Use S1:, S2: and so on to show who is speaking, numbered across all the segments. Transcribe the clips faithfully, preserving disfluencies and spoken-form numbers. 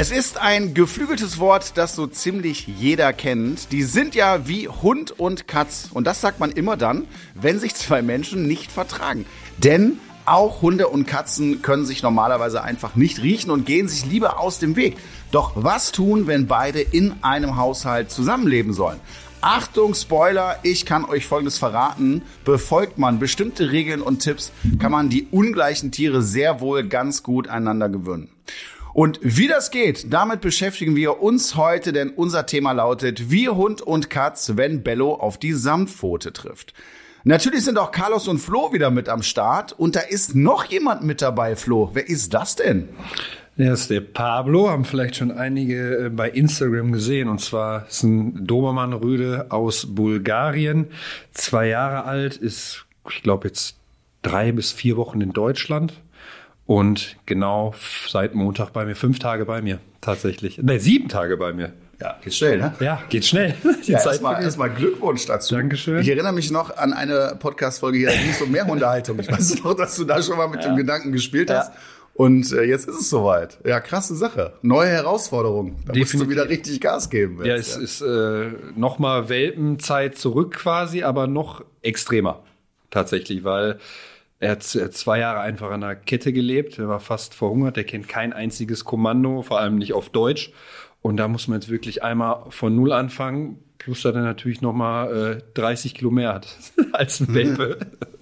S1: Es ist ein geflügeltes Wort, das so ziemlich jeder kennt. Die sind ja wie Hund und Katz. Und das sagt man immer dann, wenn sich zwei Menschen nicht vertragen. Denn auch Hunde und Katzen können sich normalerweise einfach nicht riechen und gehen sich lieber aus dem Weg. Doch was tun, wenn beide in einem Haushalt zusammenleben sollen? Achtung, Spoiler, ich kann euch Folgendes verraten. Befolgt man bestimmte Regeln und Tipps, kann man die ungleichen Tiere sehr wohl ganz gut einander gewöhnen. Und wie das geht, damit beschäftigen wir uns heute, denn unser Thema lautet, wie Hund und Katz, wenn Bello auf die Samtpfote trifft. Natürlich sind auch Carlos und Flo wieder mit am Start und da ist noch jemand mit dabei, Flo. Wer ist das denn?
S2: Der ist der Pablo, haben vielleicht schon einige bei Instagram gesehen. Und zwar ist ein Dobermann-Rüde aus Bulgarien, zwei Jahre alt, ist, ich glaube, jetzt drei bis vier Wochen in Deutschland. Und genau seit Montag bei mir, fünf Tage bei mir tatsächlich. Ne, sieben Tage bei mir.
S1: Ja, geht schnell, ne?
S2: Ja, geht schnell.
S1: Ja, erstmal erst Glückwunsch dazu.
S2: Dankeschön.
S1: Ich erinnere mich noch an eine Podcast-Folge hier, da ging es um Mehrhundehaltung. Ich weiß noch, dass du da schon mal mit ja. dem Gedanken gespielt hast. Ja. Und äh, jetzt ist es soweit. Ja, krasse Sache. Neue Herausforderung. Da Definitiv. musst du wieder richtig Gas geben. Jetzt,
S2: ja, es ja. ist äh, nochmal Welpenzeit zurück quasi, aber noch extremer tatsächlich, weil er hat zwei Jahre einfach an der Kette gelebt. Er war fast verhungert. Er kennt kein einziges Kommando, vor allem nicht auf Deutsch. Und da muss man jetzt wirklich einmal von Null anfangen. Plus, dass er natürlich nochmal äh, dreißig Kilo mehr hat als ein Welpe.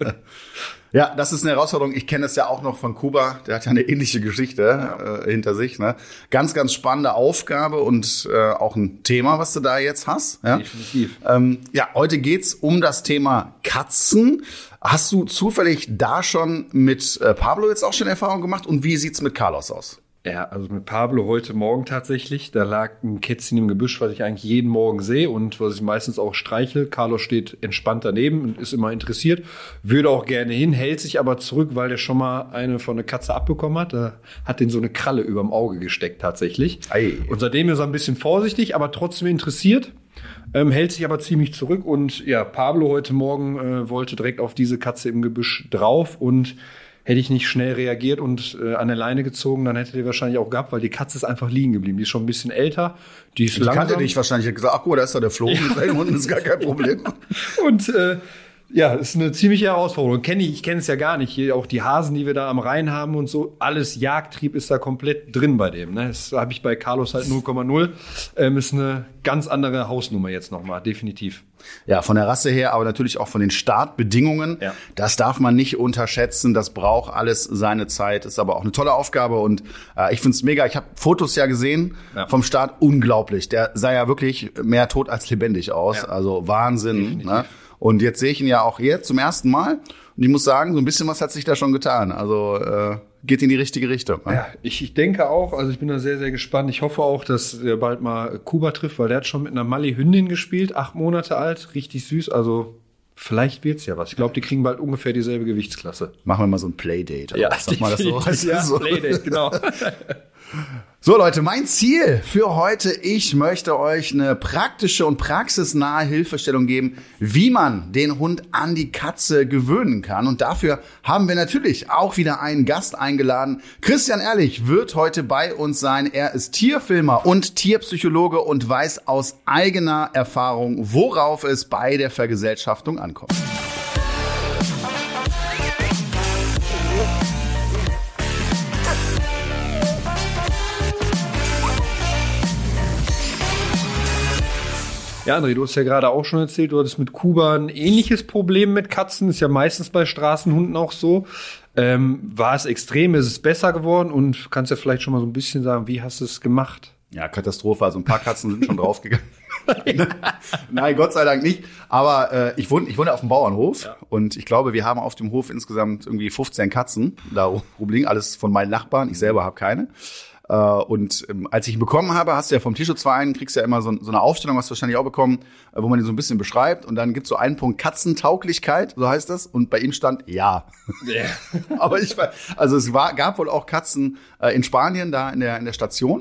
S1: Ja, das ist eine Herausforderung. Ich kenne es ja auch noch von Kuba. Der hat ja eine ähnliche Geschichte ja. äh, hinter sich. Ne? Ganz, ganz spannende Aufgabe und äh, auch ein Thema, was du da jetzt hast. Ja?
S2: Definitiv.
S1: Ähm, ja, heute geht's um das Thema Katzen. Hast du zufällig da schon mit äh, Pablo jetzt auch schon Erfahrung gemacht? Und wie sieht's mit Carlos aus?
S2: Ja, also mit Pablo heute Morgen tatsächlich. Da lag ein Kätzchen im Gebüsch, was ich eigentlich jeden Morgen sehe und was ich meistens auch streichel. Carlos steht entspannt daneben und ist immer interessiert. Würde auch gerne hin, hält sich aber zurück, weil der schon mal eine von der Katze abbekommen hat. Da hat den so eine Kralle überm Auge gesteckt tatsächlich. Ei. Und seitdem ist er ein bisschen vorsichtig, aber trotzdem interessiert. Ähm, hält sich aber ziemlich zurück. Und ja, Pablo heute Morgen äh, wollte direkt auf diese Katze im Gebüsch drauf und hätte ich nicht schnell reagiert und äh, an der Leine gezogen, dann hätte die wahrscheinlich auch gehabt, weil die Katze ist einfach liegen geblieben. Die ist schon ein bisschen älter. Die ist
S1: die
S2: langsam.
S1: kannte dich wahrscheinlich. Hat gesagt, ach guck mal, da ist doch der Flo ja. mit seinen Hunden, ist gar kein Problem.
S2: Und äh, ja, ist eine ziemliche Herausforderung. Kenn ich ich kenne es ja gar nicht. Hier auch die Hasen, die wir da am Rhein haben und so. Alles Jagdtrieb ist da komplett drin bei dem. Ne? Das habe ich bei Carlos halt null Komma null. Ähm, ist eine ganz andere Hausnummer jetzt nochmal, definitiv.
S1: Ja, von der Rasse her, aber natürlich auch von den Startbedingungen. Ja. Das darf man nicht unterschätzen. Das braucht alles seine Zeit. Ist aber auch eine tolle Aufgabe und äh, ich find's mega. Ich habe Fotos ja gesehen ja. vom Start. Unglaublich. Der sah ja wirklich mehr tot als lebendig aus. Ja. Also Wahnsinn. Ne? Und jetzt sehe ich ihn ja auch hier zum ersten Mal. Und ich muss sagen, so ein bisschen was hat sich da schon getan. Also äh, geht in die richtige Richtung. Ne?
S2: Ja, ich, ich denke auch. Also ich bin da sehr, sehr gespannt. Ich hoffe auch, dass er bald mal Kuba trifft, weil der hat schon mit einer Mali-Hündin gespielt, acht Monate alt, richtig süß. Also vielleicht wird's ja was. Ich glaube, die kriegen bald ungefähr dieselbe Gewichtsklasse.
S1: Machen wir mal so ein Playdate.
S2: Ja,
S1: sag mal das so.
S2: Ja,
S1: so.
S2: Playdate, genau.
S1: So Leute, mein Ziel für heute, ich möchte euch eine praktische und praxisnahe Hilfestellung geben, wie man den Hund an die Katze gewöhnen kann. Und dafür haben wir natürlich auch wieder einen Gast eingeladen. Christian Ehrlich wird heute bei uns sein. Er ist Tierfilmer und Tierpsychologe und weiß aus eigener Erfahrung, worauf es bei der Vergesellschaftung ankommt.
S2: Ja, André, du hast ja gerade auch schon erzählt, du hattest mit Kuba ein ähnliches Problem mit Katzen. Ist ja meistens bei Straßenhunden auch so. Ähm, war es extrem? Ist es besser geworden? Und kannst ja vielleicht schon mal so ein bisschen sagen, wie hast du es gemacht?
S1: Ja, Katastrophe. Also ein paar Katzen sind schon draufgegangen. Nein, Gott sei Dank nicht. Aber äh, ich wohne, ich wohne auf dem Bauernhof ja. und ich glaube, wir haben auf dem Hof insgesamt irgendwie fünfzehn Katzen da rumliegen. Alles von meinen Nachbarn. Ich selber habe keine. Und ähm, als ich ihn bekommen habe, hast du ja vom Tierschutzverein, kriegst du ja immer so, so eine Aufstellung, hast du wahrscheinlich auch bekommen, wo man ihn so ein bisschen beschreibt. Und dann gibt's so einen Punkt Katzentauglichkeit, so heißt das. Und bei ihm stand ja. Yeah. Aber ich war, also es war, gab wohl auch Katzen äh, in Spanien, da in der, in der Station.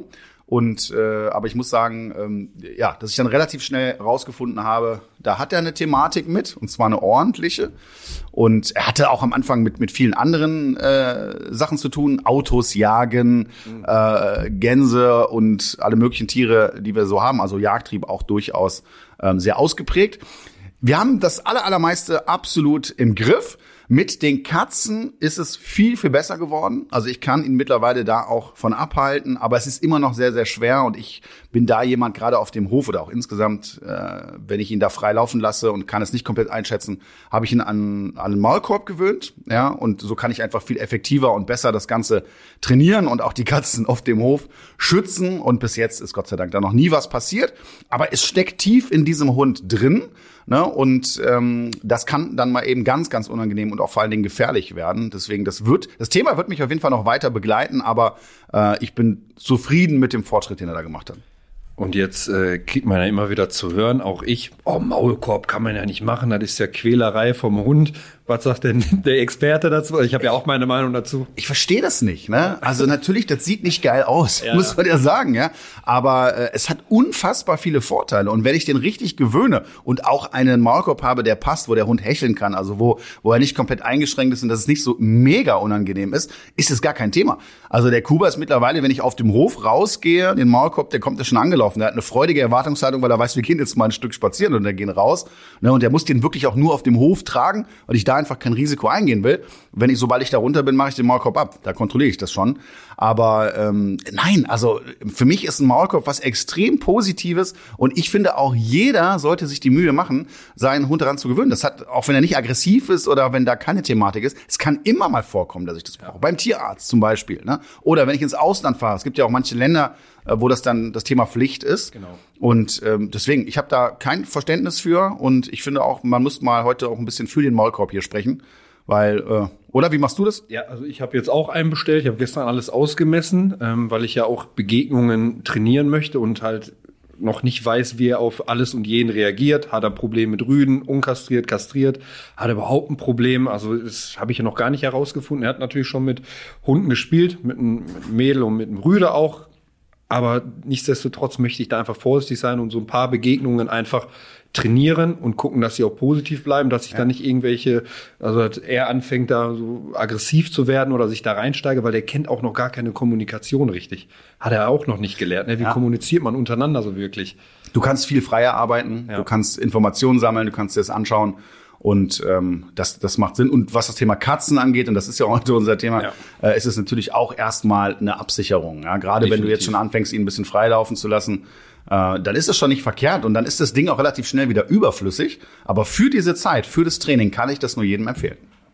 S1: Und äh, aber ich muss sagen, ähm, ja, dass ich dann relativ schnell rausgefunden habe, da hat er eine Thematik mit, und zwar eine ordentliche. Und er hatte auch am Anfang mit mit vielen anderen äh, Sachen zu tun, Autos jagen, mhm. äh, Gänse und alle möglichen Tiere, die wir so haben. Also Jagdtrieb auch durchaus ähm, sehr ausgeprägt. Wir haben das aller, allermeiste absolut im Griff. Mit den Katzen ist es viel, viel besser geworden. Also ich kann ihn mittlerweile da auch von abhalten, aber es ist immer noch sehr, sehr schwer. Und ich bin da jemand, gerade auf dem Hof oder auch insgesamt, äh, wenn ich ihn da frei laufen lasse und kann es nicht komplett einschätzen, habe ich ihn an, an einen Maulkorb gewöhnt. Ja, und so kann ich einfach viel effektiver und besser das Ganze trainieren und auch die Katzen auf dem Hof schützen. Und bis jetzt ist Gott sei Dank da noch nie was passiert. Aber es steckt tief in diesem Hund drin. Ne, und ähm, das kann dann mal eben ganz, ganz unangenehm und auch vor allen Dingen gefährlich werden. Deswegen, das wird, das Thema wird mich auf jeden Fall noch weiter begleiten, aber äh, ich bin zufrieden mit dem Fortschritt, den er da gemacht hat.
S2: Und jetzt äh, kriegt man ja immer wieder zu hören, auch ich, oh, Maulkorb kann man ja nicht machen, das ist ja Quälerei vom Hund. Was sagt denn der Experte dazu? Ich habe ja auch meine Meinung dazu.
S1: Ich verstehe das nicht, ne? Also natürlich, das sieht nicht geil aus, ja. muss man ja sagen, ja. Aber äh, es hat unfassbar viele Vorteile. Und wenn ich den richtig gewöhne und auch einen Maulkorb habe, der passt, wo der Hund hecheln kann, also wo wo er nicht komplett eingeschränkt ist und dass es nicht so mega unangenehm ist, ist es gar kein Thema. Also der Kuba ist mittlerweile, wenn ich auf dem Hof rausgehe, den Maulkorb, der kommt ja schon angelaufen. Der hat eine freudige Erwartungshaltung, weil er weiß, wir gehen jetzt mal ein Stück spazieren und dann gehen raus. Ne? Und der muss den wirklich auch nur auf dem Hof tragen, weil ich da einfach kein Risiko eingehen will. Wenn ich, sobald ich da runter bin, mache ich den Maulkorb ab. Da kontrolliere ich das schon. Aber ähm, nein, also für mich ist ein Maulkorb was extrem Positives. Und ich finde, auch jeder sollte sich die Mühe machen, seinen Hund daran zu gewöhnen. Das hat, auch wenn er nicht aggressiv ist oder wenn da keine Thematik ist, es kann immer mal vorkommen, dass ich das brauche. Ja. Beim Tierarzt zum Beispiel. Ne? Oder wenn ich ins Ausland fahre. Es gibt ja auch manche Länder, wo das dann das Thema Pflicht ist. Genau. Und ähm, deswegen, ich habe da kein Verständnis für. Und ich finde auch, man muss mal heute auch ein bisschen für den Maulkorb hier sprechen. Weil, äh, oder wie machst du das?
S2: Ja, also ich habe jetzt auch einen bestellt. Ich habe gestern alles ausgemessen, ähm, weil ich ja auch Begegnungen trainieren möchte und halt noch nicht weiß, wie er auf alles und jeden reagiert. Hat er Probleme mit Rüden, unkastriert, kastriert? Hat er überhaupt ein Problem? Also das habe ich ja noch gar nicht herausgefunden. Er hat natürlich schon mit Hunden gespielt, mit einem Mädel und mit einem Rüde auch. Aber nichtsdestotrotz möchte ich da einfach vorsichtig sein und so ein paar Begegnungen einfach trainieren und gucken, dass sie auch positiv bleiben, dass ich ja. da nicht irgendwelche, also er anfängt da so aggressiv zu werden oder sich da reinsteige, weil der kennt auch noch gar keine Kommunikation richtig. Hat er auch noch nicht gelernt. Ne? Wie ja. kommuniziert man untereinander so wirklich?
S1: Du kannst viel freier arbeiten, ja. du kannst Informationen sammeln, du kannst dir das anschauen. Und ähm, das das macht Sinn. Und was das Thema Katzen angeht, und das ist ja auch unser Thema, ja. äh, ist es natürlich auch erstmal eine Absicherung. Ja? Gerade Definitiv. Wenn du jetzt schon anfängst, ihn ein bisschen freilaufen zu lassen, äh, dann ist es schon nicht verkehrt. Und dann ist das Ding auch relativ schnell wieder überflüssig. Aber für diese Zeit, für das Training, kann ich das nur jedem empfehlen.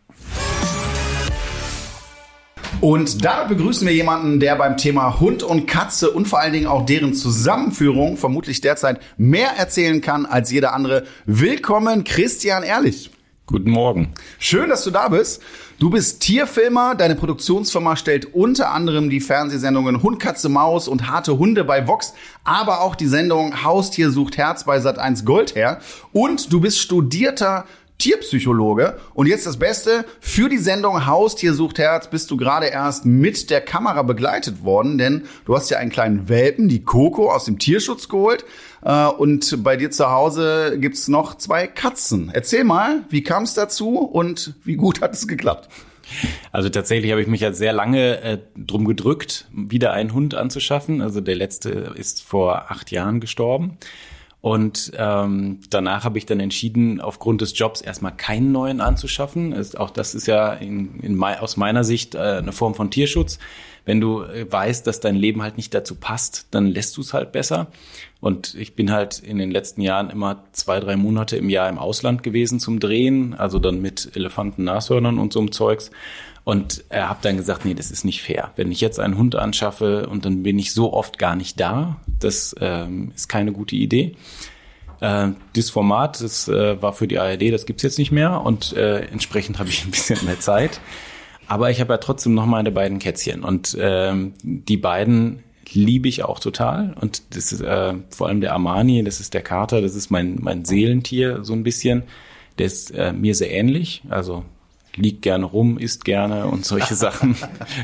S1: Und da begrüßen wir jemanden, der beim Thema Hund und Katze und vor allen Dingen auch deren Zusammenführung vermutlich derzeit mehr erzählen kann als jeder andere. Willkommen, Christian Ehrlich.
S3: Guten Morgen.
S1: Schön, dass du da bist. Du bist Tierfilmer. Deine Produktionsfirma stellt unter anderem die Fernsehsendungen Hund, Katze, Maus und Harte Hunde bei Vox, aber auch die Sendung Haustier sucht Herz bei Sat eins Gold her. Und du bist studierter Tierpsychologe. Und jetzt das Beste, für die Sendung Haustier sucht Herz bist du gerade erst mit der Kamera begleitet worden, denn du hast ja einen kleinen Welpen, die Coco, aus dem Tierschutz geholt. Und bei dir zu Hause gibt's noch zwei Katzen. Erzähl mal, wie kam es dazu und wie gut hat es geklappt?
S3: Also tatsächlich habe ich mich ja sehr lange äh, drum gedrückt, wieder einen Hund anzuschaffen. Also der letzte ist vor acht Jahren gestorben. Und ähm, danach habe ich dann entschieden, aufgrund des Jobs erstmal keinen neuen anzuschaffen. Ist, auch das ist ja in, in, aus meiner Sicht äh, eine Form von Tierschutz. Wenn du äh, weißt, dass dein Leben halt nicht dazu passt, dann lässt du es halt besser. Und ich bin halt in den letzten Jahren immer zwei, drei Monate im Jahr im Ausland gewesen zum Drehen, also dann mit Elefanten, Nashörnern und so einem Zeugs. Und äh, habe dann gesagt, nee, das ist nicht fair. Wenn ich jetzt einen Hund anschaffe und dann bin ich so oft gar nicht da, das ähm, ist keine gute Idee. Äh, das Format, das äh, war für die A R D, das gibt's jetzt nicht mehr und äh, entsprechend habe ich ein bisschen mehr Zeit. Aber ich habe ja trotzdem noch meine beiden Kätzchen und ähm, die beiden liebe ich auch total. Und das ist äh, vor allem der Armani, das ist der Kater, das ist mein mein Seelentier so ein bisschen. Der ist äh, mir sehr ähnlich, also liegt gerne rum, isst gerne und solche Sachen.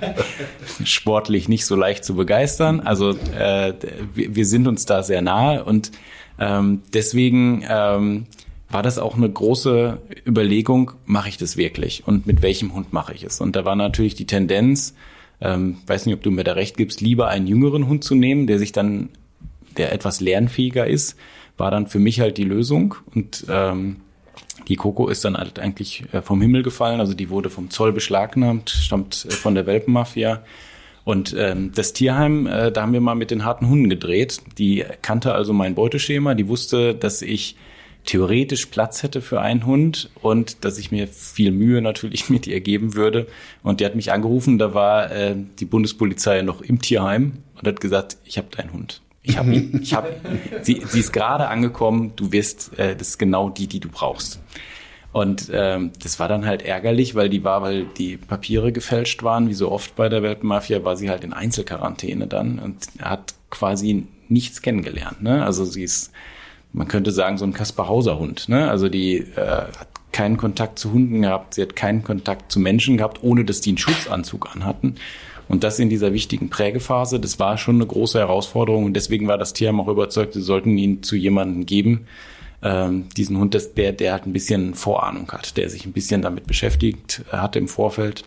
S3: Sportlich nicht so leicht zu begeistern. Also äh, wir, wir sind uns da sehr nahe und ähm, deswegen ähm, war das auch eine große Überlegung, mache ich das wirklich und mit welchem Hund mache ich es? Und da war natürlich die Tendenz, ähm, weiß nicht, ob du mir da recht gibst, lieber einen jüngeren Hund zu nehmen, der sich dann, der etwas lernfähiger ist, war dann für mich halt die Lösung. Und ähm, die Coco ist dann halt eigentlich vom Himmel gefallen, also die wurde vom Zoll beschlagnahmt, stammt von der Welpenmafia. Und ähm, das Tierheim, äh, da haben wir mal mit den harten Hunden gedreht. Die kannte also mein Beuteschema, die wusste, dass ich theoretisch Platz hätte für einen Hund und dass ich mir viel Mühe natürlich mit ihr geben würde. Und die hat mich angerufen, da war äh, die Bundespolizei noch im Tierheim und hat gesagt, ich habe deinen Hund. Ich habe ihn, ich habe, sie, sie ist gerade angekommen, du wirst, äh, das ist genau die, die du brauchst. Und ähm, das war dann halt ärgerlich, weil die war, weil die Papiere gefälscht waren, wie so oft bei der Welpenmafia, war sie halt in Einzelquarantäne dann und hat quasi nichts kennengelernt. Ne? Also sie ist, man könnte sagen, so ein Kaspar-Hauser-Hund. Ne? Also die äh, hat keinen Kontakt zu Hunden gehabt, sie hat keinen Kontakt zu Menschen gehabt, ohne dass die einen Schutzanzug anhatten. Und das in dieser wichtigen Prägephase, das war schon eine große Herausforderung. Und deswegen war das Tierheim auch überzeugt, sie sollten ihn zu jemandem geben, ähm, diesen Hund, das, der, der halt ein bisschen Vorahnung hat, der sich ein bisschen damit beschäftigt hat im Vorfeld.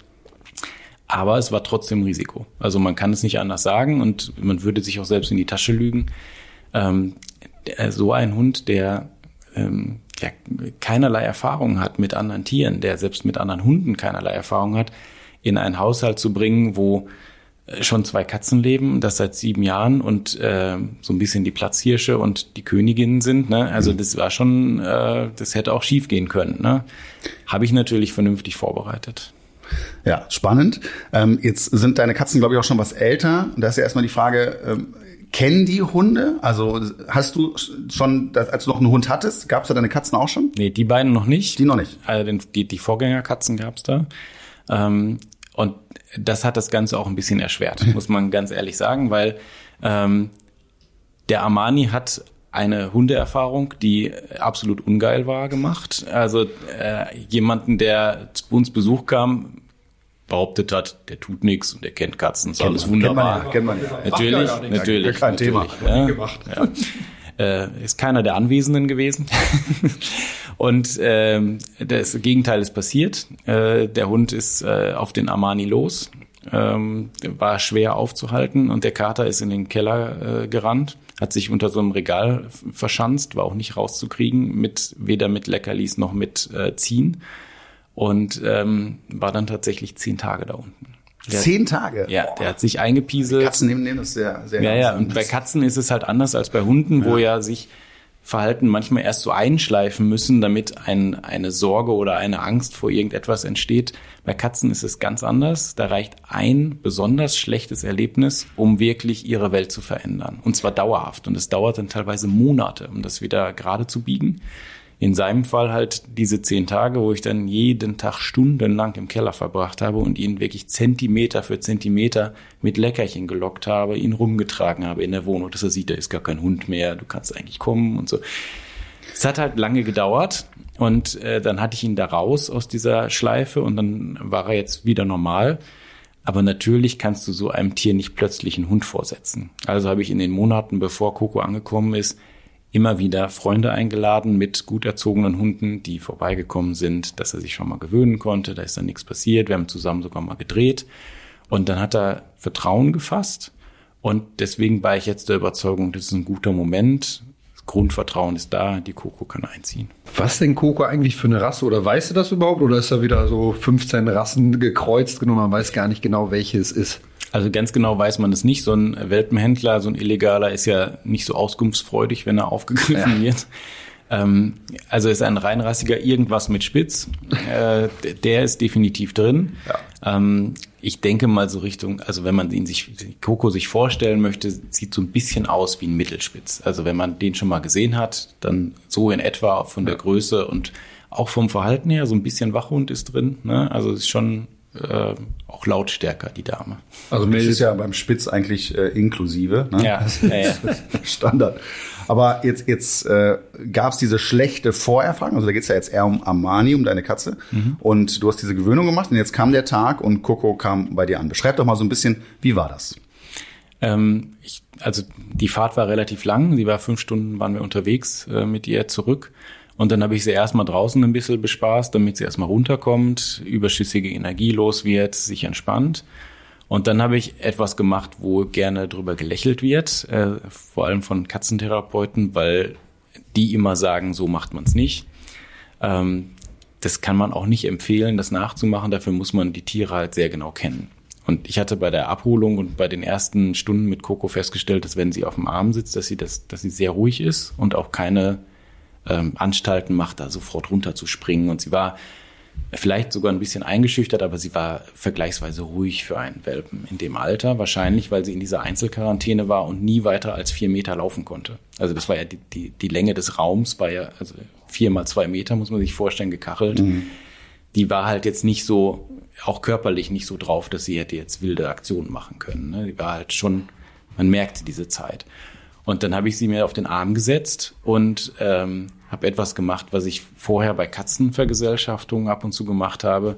S3: Aber es war trotzdem Risiko. Also man kann es nicht anders sagen und man würde sich auch selbst in die Tasche lügen. Ähm, so ein Hund, der ähm, ja, keinerlei Erfahrung hat mit anderen Tieren, der selbst mit anderen Hunden keinerlei Erfahrung hat, in einen Haushalt zu bringen, wo schon zwei Katzen leben, das seit sieben Jahren und äh, so ein bisschen die Platzhirsche und die Königinnen sind. Ne? Also das war schon, äh, das hätte auch schief gehen können. Ne? Habe ich natürlich vernünftig vorbereitet.
S1: Ja, spannend. Ähm, jetzt sind deine Katzen, glaube ich, auch schon was älter. Und da ist ja erstmal die Frage, ähm, kennen die Hunde? Also hast du schon, als du noch einen Hund hattest, gab es da deine Katzen auch schon?
S3: Nee, die beiden noch nicht.
S1: Die noch nicht?
S3: Also die, die Vorgängerkatzen gab es da. Ähm, und das hat das Ganze auch ein bisschen erschwert, muss man ganz ehrlich sagen, weil ähm, der Armani hat eine Hundeerfahrung, die absolut ungeil war, gemacht. Also äh, jemanden, der zu uns Besuch kam, behauptet hat, der tut nichts und der kennt Katzen, ist alles wunderbar.
S1: Kennt man ja, kennt man ja.
S3: Natürlich,
S1: ja
S3: natürlich.
S1: Kein
S3: natürlich,
S1: Thema.
S3: Ja, gemacht. Ja. Äh, ist keiner der Anwesenden gewesen. Und ähm, das Gegenteil ist passiert. Äh, der Hund ist äh, auf den Armani los, ähm, war schwer aufzuhalten und der Kater ist in den Keller äh, gerannt, hat sich unter so einem Regal verschanzt, war auch nicht rauszukriegen, mit weder mit Leckerlis noch mit äh, Ziehen und ähm, war dann tatsächlich zehn Tage da unten. Der,
S1: Zehn Tage?
S3: Ja, der hat sich eingepieselt.
S1: Katzen nehmen, nehmen das sehr, sehr
S3: Ja, ja,
S1: langsam.
S3: und bei Katzen ist es halt anders als bei Hunden, ja. wo ja sich Verhalten manchmal erst so einschleifen müssen, damit ein, eine Sorge oder eine Angst vor irgendetwas entsteht. Bei Katzen ist es ganz anders. Da reicht ein besonders schlechtes Erlebnis, um wirklich ihre Welt zu verändern. Und zwar dauerhaft. Und es dauert dann teilweise Monate, um das wieder gerade zu biegen. In seinem Fall halt diese zehn Tage, wo ich dann jeden Tag stundenlang im Keller verbracht habe und ihn wirklich Zentimeter für Zentimeter mit Leckerchen gelockt habe, ihn rumgetragen habe in der Wohnung, dass er sieht, da ist gar kein Hund mehr, du kannst eigentlich kommen und so. Es hat halt lange gedauert und äh, dann hatte ich ihn da raus aus dieser Schleife und dann war er jetzt wieder normal. Aber natürlich kannst du so einem Tier nicht plötzlich einen Hund vorsetzen. Also habe ich in den Monaten, bevor Coco angekommen ist, immer wieder Freunde eingeladen mit gut erzogenen Hunden, die vorbeigekommen sind, dass er sich schon mal gewöhnen konnte. Da ist dann nichts passiert. Wir haben zusammen sogar mal gedreht. Und dann hat er Vertrauen gefasst. Und deswegen war ich jetzt der Überzeugung, das ist ein guter Moment. Das Grundvertrauen ist da. Die Coco kann einziehen.
S2: Was ist denn Coco eigentlich für eine Rasse? Oder weißt du das überhaupt? Oder ist da wieder so fünfzehn Rassen gekreuzt drin und man weiß gar nicht genau, welche es ist?
S3: Also ganz genau weiß man es nicht. So ein Welpenhändler, so ein Illegaler ist ja nicht so auskunftsfreudig, wenn er aufgegriffen ja. wird. Ähm, also ist ein reinrassiger irgendwas mit Spitz. Äh, der ist definitiv drin. Ja. Ähm, ich denke mal so Richtung, also wenn man ihn sich, Coco sich vorstellen möchte, sieht so ein bisschen aus wie ein Mittelspitz. Also wenn man den schon mal gesehen hat, dann so in etwa von der Größe und auch vom Verhalten her, so ein bisschen Wachhund ist drin. Ne? Also ist schon äh, auch lautstärker, die Dame.
S1: Also das ist ja beim Spitz eigentlich äh, inklusive. Ne?
S3: Ja, ja, ja.
S1: Standard. Aber jetzt, jetzt äh, gab es diese schlechte Vorerfahrung. Also da geht es ja jetzt eher um Armani, um deine Katze. Mhm. Und du hast diese Gewöhnung gemacht und jetzt kam der Tag und Coco kam bei dir an. Beschreib doch mal so ein bisschen, wie war das?
S3: Ähm, ich, also die Fahrt war relativ lang. Sie war fünf Stunden, waren wir unterwegs äh, mit ihr zurück. Und dann habe ich sie erstmal draußen ein bisschen bespaßt, damit sie erstmal runterkommt, überschüssige Energie los wird, sich entspannt. Und dann habe ich etwas gemacht, wo gerne drüber gelächelt wird, äh, vor allem von Katzentherapeuten, weil die immer sagen, so macht man es nicht. Ähm, das kann man auch nicht empfehlen, das nachzumachen. Dafür muss man die Tiere halt sehr genau kennen. Und ich hatte bei der Abholung und bei den ersten Stunden mit Coco festgestellt, dass wenn sie auf dem Arm sitzt, dass sie das, dass sie sehr ruhig ist und auch keine ähm, Anstalten macht, da sofort runter zu springen. Und sie war vielleicht sogar ein bisschen eingeschüchtert, aber sie war vergleichsweise ruhig für einen Welpen in dem Alter. Wahrscheinlich, weil sie in dieser Einzelquarantäne war und nie weiter als vier Meter laufen konnte. Also das war ja die, die, die Länge des Raums, war ja also vier mal zwei Meter, muss man sich vorstellen, gekachelt. Mhm. Die war halt jetzt nicht so, auch körperlich nicht so drauf, dass sie hätte jetzt wilde Aktionen machen können. Ne? Die war halt schon, man merkte diese Zeit. Und dann habe ich sie mir auf den Arm gesetzt und ähm, habe etwas gemacht, was ich vorher bei Katzenvergesellschaftungen ab und zu gemacht habe.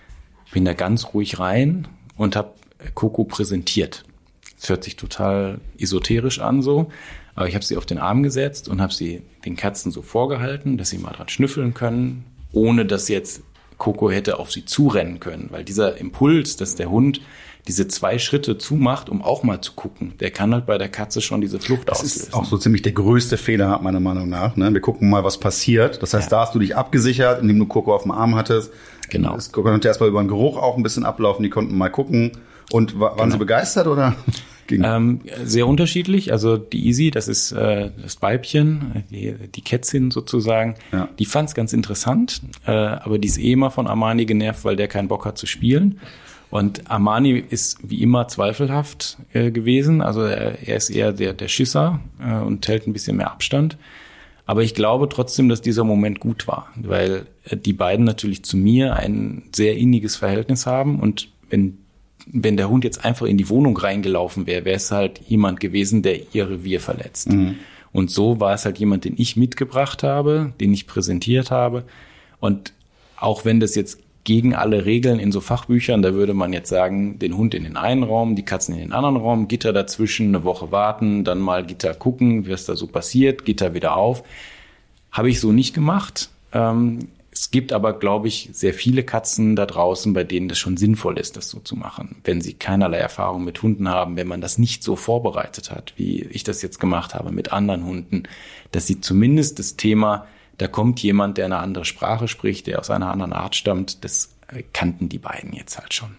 S3: Bin da ganz ruhig rein und habe Coco präsentiert. Das hört sich total esoterisch an so, aber ich habe sie auf den Arm gesetzt und habe sie den Katzen so vorgehalten, dass sie mal dran schnüffeln können, ohne dass jetzt Coco hätte auf sie zurennen können, weil dieser Impuls, dass der Hund diese zwei Schritte zumacht, um auch mal zu gucken, der kann halt bei der Katze schon diese Flucht auslösen. Das ist
S1: auch so ziemlich der größte Fehler, meiner Meinung nach. Ne? Wir gucken mal, was passiert. Das heißt, ja. Da hast du dich abgesichert, indem du Coco auf dem Arm hattest.
S3: Genau.
S1: Es konnte erstmal über den Geruch auch ein bisschen ablaufen. Die konnten mal gucken. Und waren genau. sie begeistert oder?
S3: Ähm, sehr unterschiedlich. Also die Easy, das ist äh, das Weibchen, die, die Kätzin sozusagen, ja. Die fand es ganz interessant, äh, aber die ist eh immer von Armani genervt, weil der keinen Bock hat zu spielen. Und Armani ist wie immer zweifelhaft äh, gewesen. Also er, er ist eher der, der Schisser äh, und hält ein bisschen mehr Abstand. Aber ich glaube trotzdem, dass dieser Moment gut war, weil äh, die beiden natürlich zu mir ein sehr inniges Verhältnis haben. Und wenn wenn der Hund jetzt einfach in die Wohnung reingelaufen wäre, wäre es halt jemand gewesen, der ihr Revier verletzt. Mhm. Und so war es halt jemand, den ich mitgebracht habe, den ich präsentiert habe. Und auch wenn das jetzt gegen alle Regeln in so Fachbüchern, da würde man jetzt sagen, den Hund in den einen Raum, die Katzen in den anderen Raum, Gitter dazwischen, eine Woche warten, dann mal Gitter gucken, was da so passiert, Gitter wieder auf. Habe ich so nicht gemacht. Ähm, Es gibt aber, glaube ich, sehr viele Katzen da draußen, bei denen das schon sinnvoll ist, das so zu machen. Wenn sie keinerlei Erfahrung mit Hunden haben, wenn man das nicht so vorbereitet hat, wie ich das jetzt gemacht habe mit anderen Hunden, dass sie zumindest das Thema, da kommt jemand, der eine andere Sprache spricht, der aus einer anderen Art stammt, das kannten die beiden jetzt halt schon.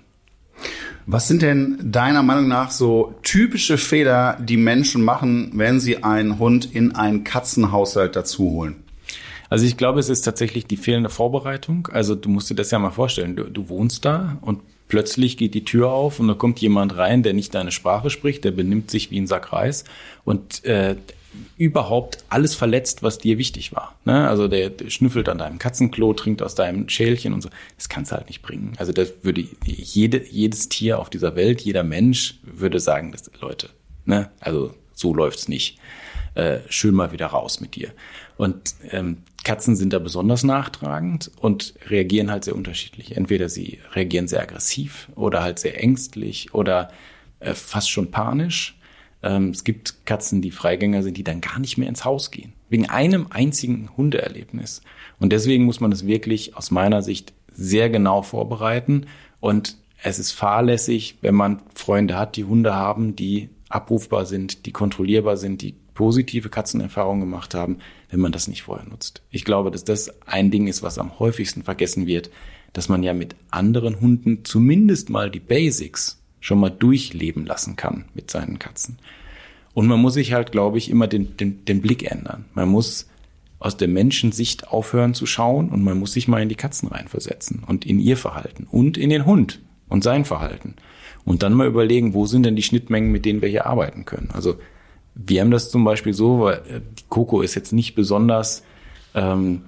S1: Was sind denn deiner Meinung nach so typische Fehler, die Menschen machen, wenn sie einen Hund in einen Katzenhaushalt dazu holen?
S3: Also ich glaube, es ist tatsächlich die fehlende Vorbereitung. Also du musst dir das ja mal vorstellen. Du, du wohnst da und plötzlich geht die Tür auf und da kommt jemand rein, der nicht deine Sprache spricht, der benimmt sich wie ein Sack Reis und äh, überhaupt alles verletzt, was dir wichtig war. Ne? Also der, der schnüffelt an deinem Katzenklo, trinkt aus deinem Schälchen und so. Das kannst du halt nicht bringen. Also das würde jede, jedes Tier auf dieser Welt, jeder Mensch würde sagen, das, Leute, ne? Also so läuft's nicht. Äh, schön mal wieder raus mit dir. Und ähm, Katzen sind da besonders nachtragend und reagieren halt sehr unterschiedlich. Entweder sie reagieren sehr aggressiv oder halt sehr ängstlich oder äh, fast schon panisch. Ähm, es gibt Katzen, die Freigänger sind, die dann gar nicht mehr ins Haus gehen. Wegen einem einzigen Hundeerlebnis. Und deswegen muss man es wirklich aus meiner Sicht sehr genau vorbereiten. Und es ist fahrlässig, wenn man Freunde hat, die Hunde haben, die abrufbar sind, die kontrollierbar sind, die positive Katzenerfahrungen gemacht haben, wenn man das nicht vorher nutzt. Ich glaube, dass das ein Ding ist, was am häufigsten vergessen wird, dass man ja mit anderen Hunden zumindest mal die Basics schon mal durchleben lassen kann mit seinen Katzen. Und man muss sich halt, glaube ich, immer den, den, den Blick ändern. Man muss aus der Menschensicht aufhören zu schauen und man muss sich mal in die Katzen reinversetzen und in ihr Verhalten und in den Hund und sein Verhalten. Und dann mal überlegen, wo sind denn die Schnittmengen, mit denen wir hier arbeiten können. Also wir haben das zum Beispiel so, weil die Coco ist jetzt nicht besonders ähm,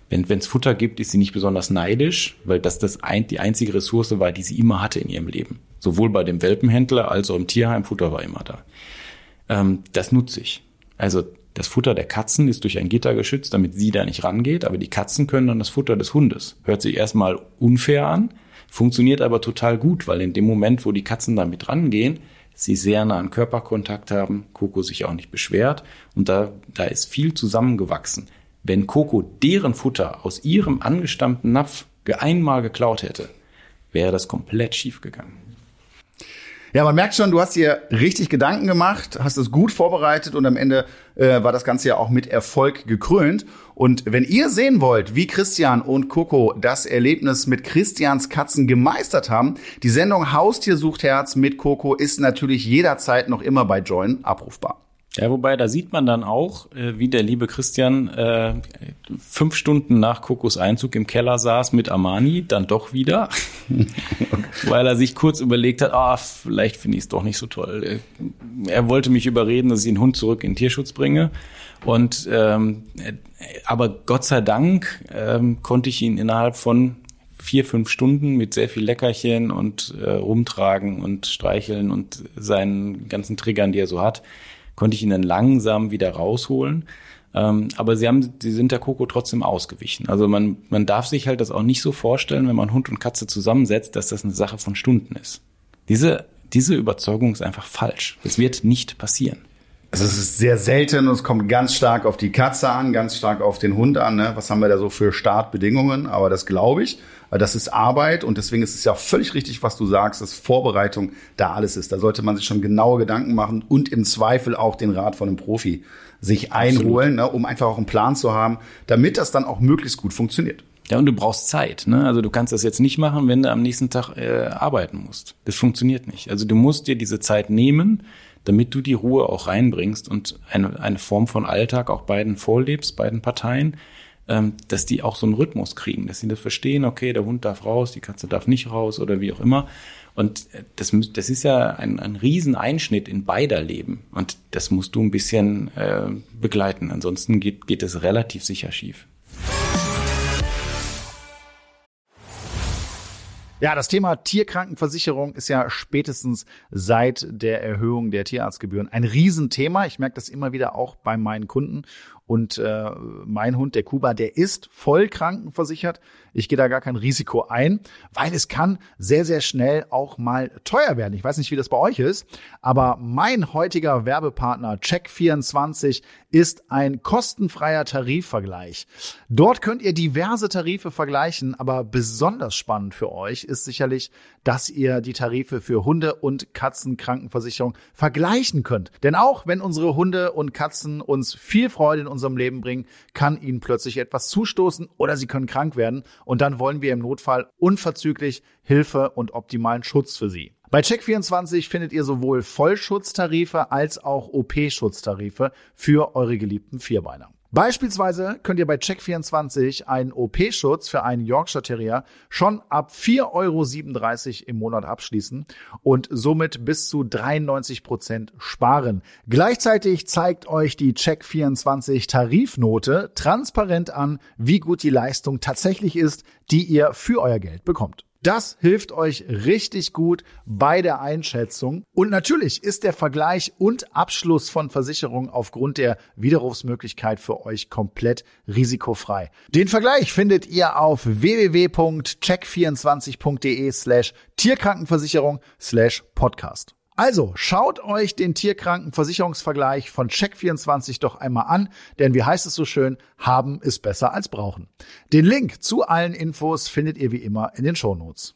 S3: Wenn es Futter gibt, ist sie nicht besonders neidisch, weil das, das ein, die einzige Ressource war, die sie immer hatte in ihrem Leben. Sowohl bei dem Welpenhändler als auch im Tierheim, Futter war immer da. Ähm, das nutze ich. Also das Futter der Katzen ist durch ein Gitter geschützt, damit sie da nicht rangeht, aber die Katzen können dann das Futter des Hundes. Hört sich erstmal unfair an, funktioniert aber total gut, weil in dem Moment, wo die Katzen da mit rangehen, sie sehr nah an Körperkontakt haben, Coco sich auch nicht beschwert und da, da ist viel zusammengewachsen. Wenn Coco deren Futter aus ihrem angestammten Napf einmal geklaut hätte, wäre das komplett schief gegangen.
S1: Ja, man merkt schon, du hast dir richtig Gedanken gemacht, hast es gut vorbereitet und am Ende äh, war das Ganze ja auch mit Erfolg gekrönt. Und wenn ihr sehen wollt, wie Christian und Coco das Erlebnis mit Christians Katzen gemeistert haben, die Sendung Haustier sucht Herz mit Coco ist natürlich jederzeit noch immer bei Joyn abrufbar.
S3: Ja, wobei, da sieht man dann auch, wie der liebe Christian äh, fünf Stunden nach Cocos Einzug im Keller saß mit Armani, dann doch wieder, weil er sich kurz überlegt hat, ah, vielleicht finde ich es doch nicht so toll. Er wollte mich überreden, dass ich den Hund zurück in den Tierschutz bringe. Und ähm, aber Gott sei Dank ähm, konnte ich ihn innerhalb von vier, fünf Stunden mit sehr viel Leckerchen und äh, rumtragen und streicheln und seinen ganzen Triggern, die er so hat, konnte ich ihn dann langsam wieder rausholen. Ähm, aber sie haben, sie sind der Coco trotzdem ausgewichen. Also man, man darf sich halt das auch nicht so vorstellen, wenn man Hund und Katze zusammensetzt, dass das eine Sache von Stunden ist. Diese, diese Überzeugung ist einfach falsch. Das wird nicht passieren.
S1: Also es ist sehr selten und es kommt ganz stark auf die Katze an, ganz stark auf den Hund an. Ne? Was haben wir da so für Startbedingungen? Aber das glaube ich. Das ist Arbeit und deswegen ist es ja völlig richtig, was du sagst, dass Vorbereitung da alles ist. Da sollte man sich schon genaue Gedanken machen und im Zweifel auch den Rat von einem Profi sich einholen, ne, um einfach auch einen Plan zu haben, damit das dann auch möglichst gut funktioniert.
S3: Ja, und du brauchst Zeit, ne? Also du kannst das jetzt nicht machen, wenn du am nächsten Tag äh, arbeiten musst. Das funktioniert nicht. Also du musst dir diese Zeit nehmen, damit du die Ruhe auch reinbringst und eine, eine Form von Alltag auch beiden vorlebst, beiden Parteien, dass die auch so einen Rhythmus kriegen, dass sie das verstehen, okay, der Hund darf raus, die Katze darf nicht raus oder wie auch immer. Und das, das ist ja ein, ein Rieseneinschnitt in beider Leben. Und das musst du ein bisschen äh, begleiten. Ansonsten geht, geht es relativ sicher schief.
S1: Ja, das Thema Tierkrankenversicherung ist ja spätestens seit der Erhöhung der Tierarztgebühren ein Riesenthema. Ich merke das immer wieder auch bei meinen Kunden. Und äh, mein Hund, der Kuba, der ist voll krankenversichert. Ich gehe da gar kein Risiko ein, weil es kann sehr, sehr schnell auch mal teuer werden. Ich weiß nicht, wie das bei euch ist, aber mein heutiger Werbepartner Check vierundzwanzig ist ein kostenfreier Tarifvergleich. Dort könnt ihr diverse Tarife vergleichen, aber besonders spannend für euch ist sicherlich, dass ihr die Tarife für Hunde- und Katzenkrankenversicherung vergleichen könnt. Denn auch wenn unsere Hunde und Katzen uns viel Freude in unserem Leben bringen, kann ihnen plötzlich etwas zustoßen oder sie können krank werden. Und dann wollen wir im Notfall unverzüglich Hilfe und optimalen Schutz für sie. Bei Check vierundzwanzig findet ihr sowohl Vollschutztarife als auch O P-Schutztarife für eure geliebten Vierbeiner. Beispielsweise könnt ihr bei Check vierundzwanzig einen O P-Schutz für einen Yorkshire Terrier schon ab vier Euro siebenunddreißig im Monat abschließen und somit bis zu dreiundneunzig Prozent sparen. Gleichzeitig zeigt euch die Check vierundzwanzig Tarifnote transparent an, wie gut die Leistung tatsächlich ist, die ihr für euer Geld bekommt. Das hilft euch richtig gut bei der Einschätzung. Und natürlich ist der Vergleich und Abschluss von Versicherungen aufgrund der Widerrufsmöglichkeit für euch komplett risikofrei. Den Vergleich findet ihr auf w w w punkt check vierundzwanzig punkt d e slash Tierkrankenversicherung slash Podcast. Also schaut euch den Tierkrankenversicherungsvergleich von Check vierundzwanzig doch einmal an, denn wie heißt es so schön, haben ist besser als brauchen. Den Link zu allen Infos findet ihr wie immer in den Shownotes.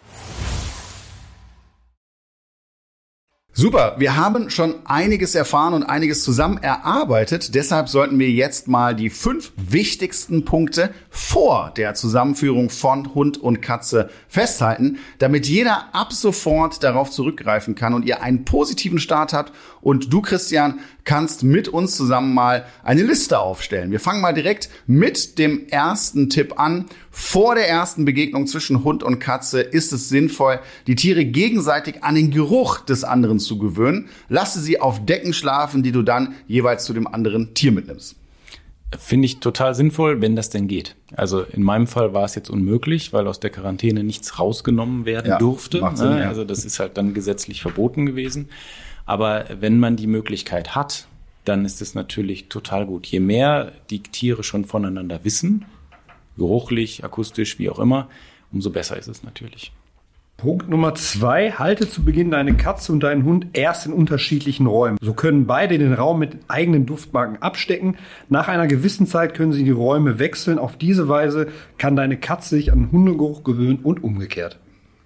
S1: Super, wir haben schon einiges erfahren und einiges zusammen erarbeitet. Deshalb sollten wir jetzt mal die fünf wichtigsten Punkte vor der Zusammenführung von Hund und Katze festhalten, damit jeder ab sofort darauf zurückgreifen kann und ihr einen positiven Start habt. Und du, Christian, kannst mit uns zusammen mal eine Liste aufstellen. Wir fangen mal direkt mit dem ersten Tipp an. Vor der ersten Begegnung zwischen Hund und Katze ist es sinnvoll, die Tiere gegenseitig an den Geruch des anderen zu gewöhnen. Lasse sie auf Decken schlafen, die du dann jeweils zu dem anderen Tier mitnimmst.
S3: Finde ich total sinnvoll, wenn das denn geht. Also in meinem Fall war es jetzt unmöglich, weil aus der Quarantäne nichts rausgenommen werden
S1: ja,
S3: durfte.
S1: Macht Sinn, ja.
S3: Also das ist halt dann gesetzlich verboten gewesen. Aber wenn man die Möglichkeit hat, dann ist es natürlich total gut. Je mehr die Tiere schon voneinander wissen, geruchlich, akustisch, wie auch immer, umso besser ist es natürlich.
S2: Punkt Nummer zwei, halte zu Beginn deine Katze und deinen Hund erst in unterschiedlichen Räumen. So können beide den Raum mit eigenen Duftmarken abstecken. Nach einer gewissen Zeit können sie die Räume wechseln. Auf diese Weise kann deine Katze sich an Hundegeruch gewöhnen und umgekehrt.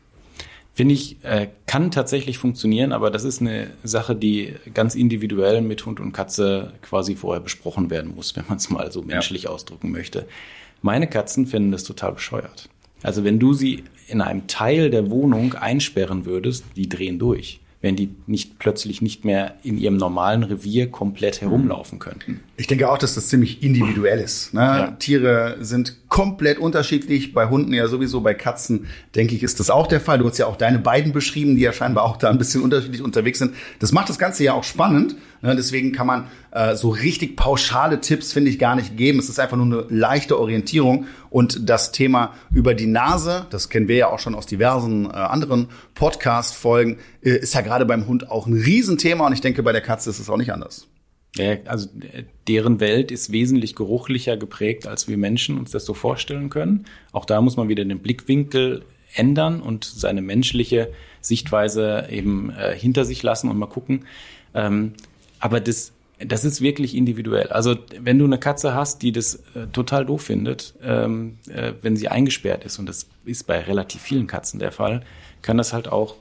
S3: Finde ich, äh, kann tatsächlich funktionieren, aber das ist eine Sache, die ganz individuell mit Hund und Katze quasi vorher besprochen werden muss, wenn man es mal so menschlich ja. ausdrücken möchte. Meine Katzen finden das total bescheuert. Also wenn du sie in einem Teil der Wohnung einsperren würdest, die drehen durch, wenn die nicht plötzlich nicht mehr in ihrem normalen Revier komplett herumlaufen könnten.
S1: Ich denke auch, dass das ziemlich individuell ist. Ne? Ja. Tiere sind komplett unterschiedlich. Bei Hunden ja sowieso, bei Katzen, denke ich, ist das auch der Fall. Du hast ja auch deine beiden beschrieben, die ja scheinbar auch da ein bisschen unterschiedlich unterwegs sind. Das macht das Ganze ja auch spannend. Ne? Deswegen kann man äh, so richtig pauschale Tipps, finde ich, gar nicht geben. Es ist einfach nur eine leichte Orientierung. Und das Thema über die Nase, das kennen wir ja auch schon aus diversen äh, anderen Podcast-Folgen, äh, ist ja gerade beim Hund auch ein Riesenthema. Und ich denke, bei der Katze ist es auch nicht anders.
S3: Ja, also deren Welt ist wesentlich geruchlicher geprägt, als wir Menschen uns das so vorstellen können. Auch da muss man wieder den Blickwinkel ändern und seine menschliche Sichtweise eben äh, hinter sich lassen und mal gucken. Ähm, aber das, das ist wirklich individuell. Also wenn du eine Katze hast, die das äh, total doof findet, ähm, äh, wenn sie eingesperrt ist, und das ist bei relativ vielen Katzen der Fall, kann das halt auch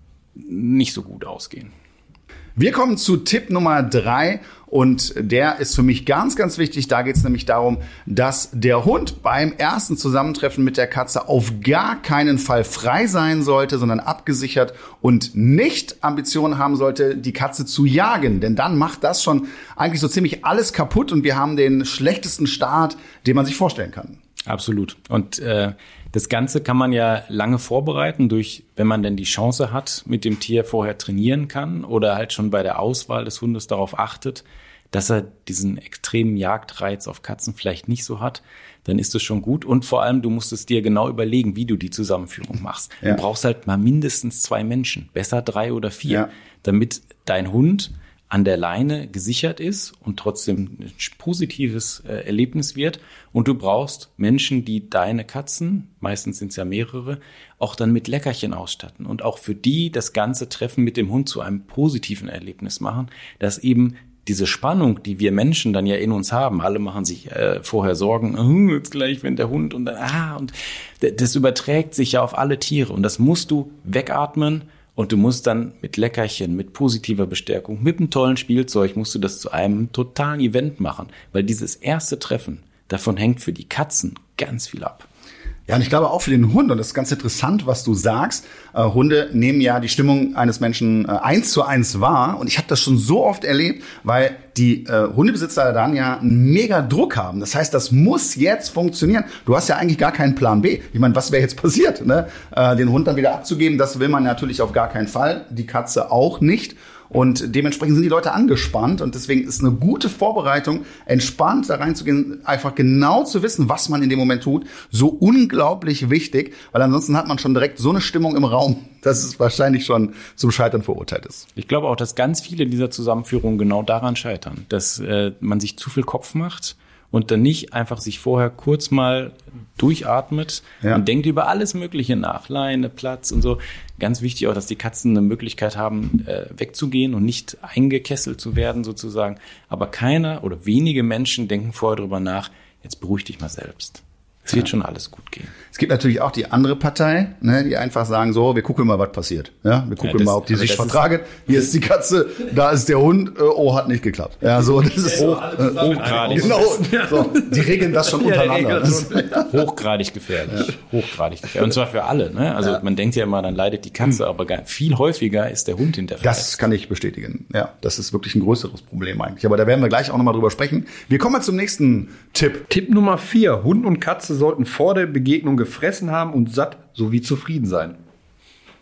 S3: nicht so gut ausgehen.
S1: Wir kommen zu Tipp Nummer drei und der ist für mich ganz, ganz wichtig. Da geht es nämlich darum, dass der Hund beim ersten Zusammentreffen mit der Katze auf gar keinen Fall frei sein sollte, sondern abgesichert und nicht Ambitionen haben sollte, die Katze zu jagen. Denn dann macht das schon eigentlich so ziemlich alles kaputt und wir haben den schlechtesten Start, den man sich vorstellen kann.
S3: Absolut. Und äh, das Ganze kann man ja lange vorbereiten durch, wenn man denn die Chance hat, mit dem Tier vorher trainieren kann oder halt schon bei der Auswahl des Hundes darauf achtet, dass er diesen extremen Jagdreiz auf Katzen vielleicht nicht so hat, dann ist das schon gut. Und vor allem, du musst es dir genau überlegen, wie du die Zusammenführung machst. Ja. Du brauchst halt mal mindestens zwei Menschen, besser drei oder vier, ja. damit dein Hund an der Leine gesichert ist und trotzdem ein positives äh, Erlebnis wird. Und du brauchst Menschen, die deine Katzen, meistens sind es ja mehrere, auch dann mit Leckerchen ausstatten und auch für die das ganze Treffen mit dem Hund zu einem positiven Erlebnis machen, dass eben diese Spannung, die wir Menschen dann ja in uns haben, alle machen sich äh, vorher Sorgen, oh, jetzt gleich, wenn der Hund und dann, ah, und das überträgt sich ja auf alle Tiere und das musst du wegatmen. Und du musst dann mit Leckerchen, mit positiver Bestärkung, mit einem tollen Spielzeug, musst du das zu einem totalen Event machen. Weil dieses erste Treffen, davon hängt für die Katzen ganz viel ab.
S1: Ja, und ich glaube auch für den Hund, und das ist ganz interessant, was du sagst, äh, Hunde nehmen ja die Stimmung eines Menschen äh, eins zu eins wahr. Und ich habe das schon so oft erlebt, weil die äh, Hundebesitzer dann ja einen mega Druck haben. Das heißt, das muss jetzt funktionieren. Du hast ja eigentlich gar keinen Plan B. Ich meine, was wäre jetzt passiert? Ne? Äh, den Hund dann wieder abzugeben, das will man natürlich auf gar keinen Fall. Die Katze auch nicht. Und dementsprechend sind die Leute angespannt und deswegen ist eine gute Vorbereitung, entspannt da reinzugehen, einfach genau zu wissen, was man in dem Moment tut, so unglaublich wichtig, weil ansonsten hat man schon direkt so eine Stimmung im Raum, dass es wahrscheinlich schon zum Scheitern verurteilt ist.
S3: Ich glaube auch, dass ganz viele dieser Zusammenführungen genau daran scheitern, dass äh, man sich zu viel Kopf macht und dann nicht einfach sich vorher kurz mal durchatmet ja. und denkt über alles Mögliche nach, Leine, Platz und so. Ganz wichtig auch, dass die Katzen eine Möglichkeit haben, äh, wegzugehen und nicht eingekesselt zu werden sozusagen. Aber keiner oder wenige Menschen denken vorher drüber nach, jetzt beruhig dich mal selbst. Es wird ja. schon alles gut gehen.
S1: Es gibt natürlich auch die andere Partei, ne, die einfach sagen so, wir gucken mal, was passiert. Ja, wir gucken ja, das, mal, ob die sich vertragen. Hier ist die Katze, da ist der Hund. Äh, oh, hat nicht geklappt. Ja, so das ist hoch, äh, hochgradig. Genau. So, die regeln das schon untereinander. Das
S3: hochgradig gefährlich. Ja. Hochgradig gefährlich. Und zwar für alle. Ne? Also ja. man denkt ja immer, dann leidet die Katze, aber viel häufiger ist der Hund hinterher.
S1: Das kann ich bestätigen. Ja, das ist wirklich ein größeres Problem eigentlich. Aber da werden wir gleich auch nochmal drüber sprechen. Wir kommen mal zum nächsten Tipp.
S2: Tipp Nummer vier: Hund und Katze sollten vor der Begegnung gefressen haben und satt sowie zufrieden sein.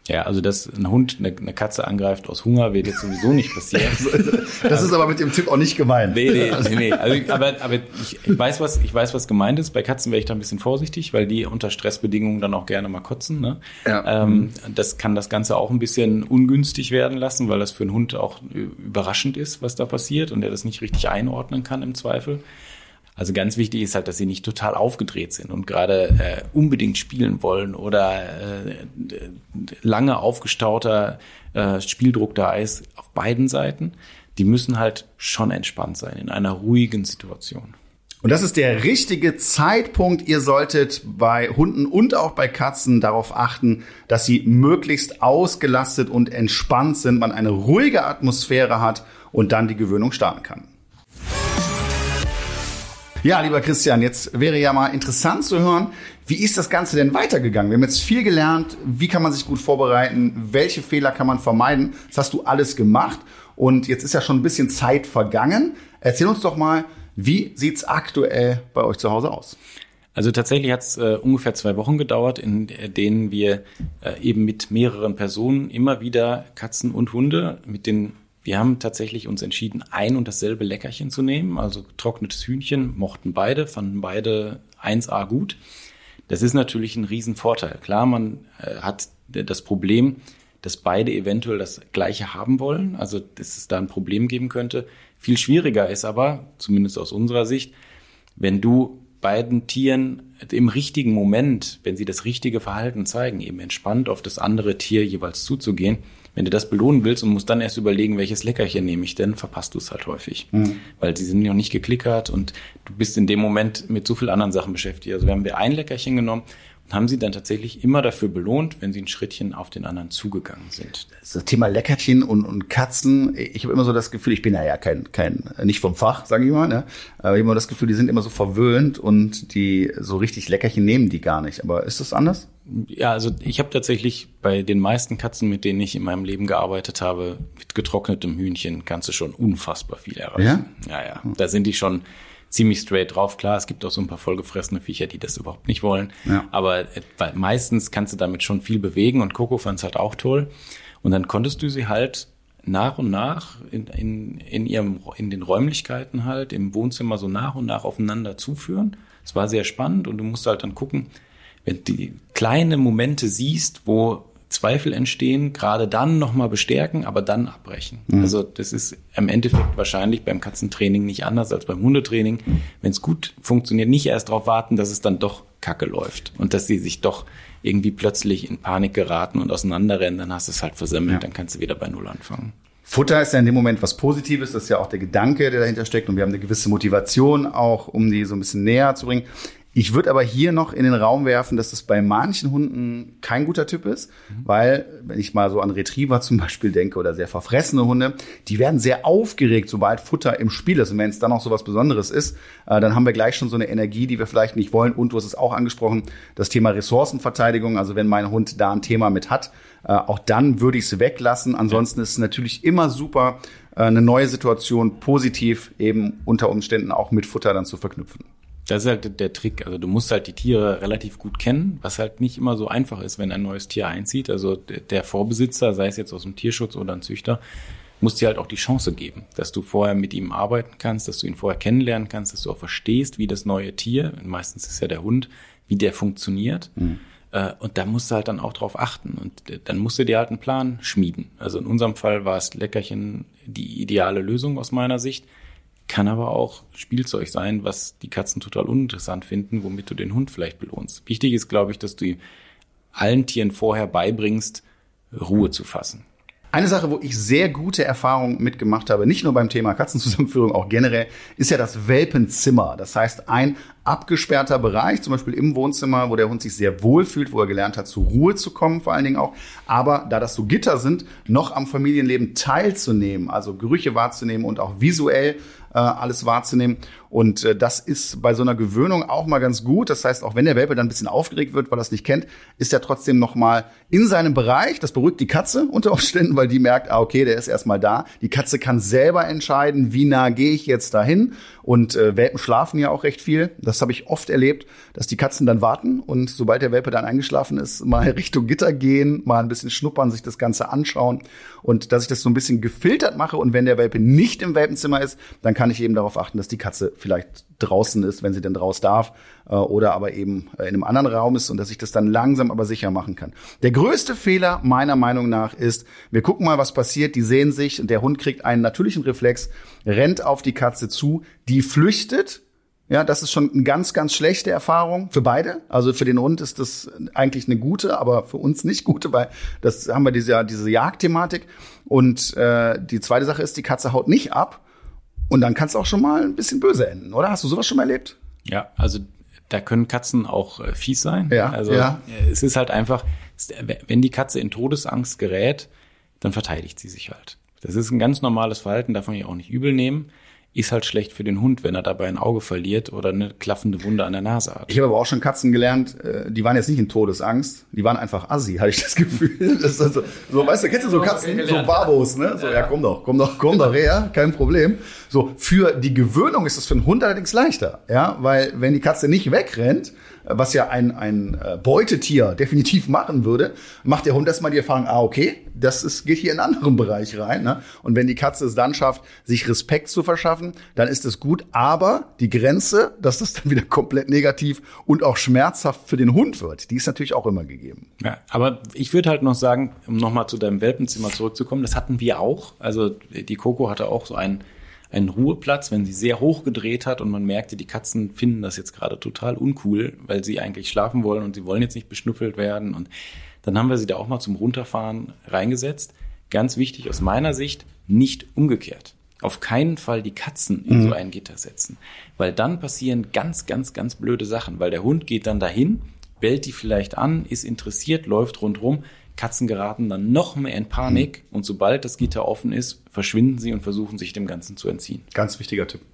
S3: Ja, also dass ein Hund eine, eine Katze angreift aus Hunger, wird jetzt sowieso nicht passieren.
S1: Das ist aber mit dem Tipp auch nicht gemeint.
S3: Nee, nee, nee, nee. Also, aber aber ich, ich weiß, was ich weiß, was gemeint ist. Bei Katzen wäre ich da ein bisschen vorsichtig, weil die unter Stressbedingungen dann auch gerne mal kotzen. Ne? Ja. Ähm, das kann das Ganze auch ein bisschen ungünstig werden lassen, weil das für einen Hund auch überraschend ist, was da passiert und er das nicht richtig einordnen kann im Zweifel. Also ganz wichtig ist halt, dass sie nicht total aufgedreht sind und gerade äh, unbedingt spielen wollen oder äh, lange aufgestauter äh, Spieldruck da ist auf beiden Seiten. Die müssen halt schon entspannt sein in einer ruhigen Situation.
S1: Und das ist der richtige Zeitpunkt. Ihr solltet bei Hunden und auch bei Katzen darauf achten, dass sie möglichst ausgelastet und entspannt sind, man eine ruhige Atmosphäre hat und dann die Gewöhnung starten kann. Ja, lieber Christian, jetzt wäre ja mal interessant zu hören, wie ist das Ganze denn weitergegangen? Wir haben jetzt viel gelernt, wie kann man sich gut vorbereiten, welche Fehler kann man vermeiden. Das hast du alles gemacht und jetzt ist ja schon ein bisschen Zeit vergangen. Erzähl uns doch mal, wie sieht's aktuell bei euch zu Hause aus?
S3: Also tatsächlich hat es äh, ungefähr zwei Wochen gedauert, in denen wir äh, eben mit mehreren Personen immer wieder Katzen und Hunde mit den Wir haben tatsächlich uns entschieden, ein und dasselbe Leckerchen zu nehmen, also getrocknetes Hühnchen, mochten beide, fanden beide eins A gut. Das ist natürlich ein Riesenvorteil. Klar, man äh, hat das Problem, dass beide eventuell das Gleiche haben wollen, also dass es da ein Problem geben könnte. Viel schwieriger ist aber, zumindest aus unserer Sicht, wenn du beiden Tieren im richtigen Moment, wenn sie das richtige Verhalten zeigen, eben entspannt auf das andere Tier jeweils zuzugehen. Wenn du das belohnen willst und musst dann erst überlegen, welches Leckerchen nehme ich denn, verpasst du es halt häufig. Mhm. Weil sie sind noch nicht geklickert und du bist in dem Moment mit so vielen anderen Sachen beschäftigt. Also wir haben wir ein Leckerchen genommen und haben sie dann tatsächlich immer dafür belohnt, wenn sie ein Schrittchen auf den anderen zugegangen sind.
S1: Das Thema Leckerchen und, und Katzen, ich habe immer so das Gefühl, ich bin ja kein, kein nicht vom Fach, sage ich mal, ne? Aber ich habe immer das Gefühl, die sind immer so verwöhnt und die so richtig Leckerchen nehmen die gar nicht. Aber ist das anders?
S3: Ja, also ich habe tatsächlich bei den meisten Katzen, mit denen ich in meinem Leben gearbeitet habe, mit getrocknetem Hühnchen kannst du schon unfassbar viel erreichen. Ja, ja, ja. Da sind die schon ziemlich straight drauf. Klar, es gibt auch so ein paar vollgefressene Viecher, die das überhaupt nicht wollen. Ja. Aber weil meistens kannst du damit schon viel bewegen und Coco fand es halt auch toll. Und dann konntest du sie halt nach und nach in, in, in ihrem, in den Räumlichkeiten halt, im Wohnzimmer so nach und nach aufeinander zuführen. Es war sehr spannend und du musst halt dann gucken, wenn du die kleine Momente siehst, wo Zweifel entstehen, gerade dann nochmal bestärken, aber dann abbrechen. Mhm. Also das ist im Endeffekt wahrscheinlich beim Katzentraining nicht anders als beim Hundetraining. Wenn es gut funktioniert, nicht erst darauf warten, dass es dann doch kacke läuft und dass sie sich doch irgendwie plötzlich in Panik geraten und auseinanderrennen, dann hast du es halt versemmelt, ja. Dann kannst du wieder bei Null anfangen.
S1: Futter ist ja in dem Moment was Positives, das ist ja auch der Gedanke, der dahinter steckt und wir haben eine gewisse Motivation auch, um die so ein bisschen näher zu bringen. Ich würde aber hier noch in den Raum werfen, dass das bei manchen Hunden kein guter Tipp ist, mhm. weil, wenn ich mal so an Retriever zum Beispiel denke oder sehr verfressene Hunde, die werden sehr aufgeregt, sobald Futter im Spiel ist. Und wenn es dann noch so was Besonderes ist, äh, dann haben wir gleich schon so eine Energie, die wir vielleicht nicht wollen. Und du hast es auch angesprochen, das Thema Ressourcenverteidigung. Also wenn mein Hund da ein Thema mit hat, äh, auch dann würde ich es weglassen. Ansonsten ist es natürlich immer super, äh, eine neue Situation positiv eben unter Umständen auch mit Futter dann zu verknüpfen.
S3: Das ist halt der Trick. Also du musst halt die Tiere relativ gut kennen, was halt nicht immer so einfach ist, wenn ein neues Tier einzieht. Also der Vorbesitzer, sei es jetzt aus dem Tierschutz oder ein Züchter, muss dir halt auch die Chance geben, dass du vorher mit ihm arbeiten kannst, dass du ihn vorher kennenlernen kannst, dass du auch verstehst, wie das neue Tier, meistens ist ja der Hund, wie der funktioniert. Mhm. Und da musst du halt dann auch drauf achten. Und dann musst du dir halt einen Plan schmieden. Also in unserem Fall war es Leckerchen die ideale Lösung aus meiner Sicht. Kann aber auch Spielzeug sein, was die Katzen total uninteressant finden, womit du den Hund vielleicht belohnst. Wichtig ist, glaube ich, dass du allen Tieren vorher beibringst, Ruhe zu fassen.
S1: Eine Sache, wo ich sehr gute Erfahrungen mitgemacht habe, nicht nur beim Thema Katzenzusammenführung, auch generell, ist ja das Welpenzimmer. Das heißt, ein abgesperrter Bereich, zum Beispiel im Wohnzimmer, wo der Hund sich sehr wohl fühlt, wo er gelernt hat, zur Ruhe zu kommen, vor allen Dingen auch. Aber da das so Gitter sind, noch am Familienleben teilzunehmen, also Gerüche wahrzunehmen und auch visuell äh, alles wahrzunehmen. Und äh, das ist bei so einer Gewöhnung auch mal ganz gut. Das heißt, auch wenn der Welpe dann ein bisschen aufgeregt wird, weil er es nicht kennt, ist er trotzdem noch mal in seinem Bereich. Das beruhigt die Katze unter Umständen, weil die merkt, ah, okay, der ist erstmal da. Die Katze kann selber entscheiden, wie nah gehe ich jetzt dahin. Und äh, Welpen schlafen ja auch recht viel. Das Das habe ich oft erlebt, dass die Katzen dann warten und sobald der Welpe dann eingeschlafen ist, mal Richtung Gitter gehen, mal ein bisschen schnuppern, sich das Ganze anschauen und dass ich das so ein bisschen gefiltert mache und wenn der Welpe nicht im Welpenzimmer ist, dann kann ich eben darauf achten, dass die Katze vielleicht draußen ist, wenn sie denn raus darf äh, oder aber eben in einem anderen Raum ist und dass ich das dann langsam aber sicher machen kann. Der größte Fehler meiner Meinung nach ist, wir gucken mal, was passiert, die sehen sich und der Hund kriegt einen natürlichen Reflex, rennt auf die Katze zu, die flüchtet. Ja, das ist schon eine ganz, ganz schlechte Erfahrung für beide. Also für den Hund ist das eigentlich eine gute, aber für uns nicht gute, weil das haben wir diese, diese Jagdthematik. Und äh, die zweite Sache ist, die Katze haut nicht ab. Und dann kann es auch schon mal ein bisschen böse enden, oder? Hast du sowas schon mal erlebt?
S3: Ja, also da können Katzen auch äh, fies sein.
S1: Ja,
S3: also
S1: ja.
S3: Es ist halt einfach, wenn die Katze in Todesangst gerät, dann verteidigt sie sich halt. Das ist ein ganz normales Verhalten, darf man ja auch nicht übel nehmen. Ist halt schlecht für den Hund, wenn er dabei ein Auge verliert oder eine klaffende Wunde an der Nase hat.
S1: Ich habe aber auch schon Katzen gelernt, die waren jetzt nicht in Todesangst, die waren einfach assi, hatte ich das Gefühl. Das ist also, so, weißt du, kennst du so Katzen, so Barbos, ne? So, ja, komm doch, komm doch, komm doch her, kein Problem. So, für die Gewöhnung ist es für den Hund allerdings leichter, ja, weil wenn die Katze nicht wegrennt, was ja ein, ein Beutetier definitiv machen würde, macht der Hund erstmal die Erfahrung, ah, okay, das ist, geht hier in einen anderen Bereich rein. Ne? Und wenn die Katze es dann schafft, sich Respekt zu verschaffen, dann ist es gut. Aber die Grenze, dass das dann wieder komplett negativ und auch schmerzhaft für den Hund wird, die ist natürlich auch immer gegeben.
S3: Ja, aber ich würde halt noch sagen, um nochmal zu deinem Welpenzimmer zurückzukommen, das hatten wir auch. Also die Coco hatte auch so einen einen Ruheplatz, wenn sie sehr hoch gedreht hat und man merkte, die Katzen finden das jetzt gerade total uncool, weil sie eigentlich schlafen wollen und sie wollen jetzt nicht beschnuffelt werden. Und dann haben wir sie da auch mal zum Runterfahren reingesetzt. Ganz wichtig aus meiner Sicht, nicht umgekehrt. Auf keinen Fall die Katzen in mhm. so ein Gitter setzen, weil dann passieren ganz, ganz, ganz blöde Sachen, weil der Hund geht dann dahin, bellt die vielleicht an, ist interessiert, läuft rundrum. Katzen geraten dann noch mehr in Panik und sobald das Gitter offen ist, verschwinden sie und versuchen sich dem Ganzen zu entziehen.
S1: Ganz wichtiger Tipp.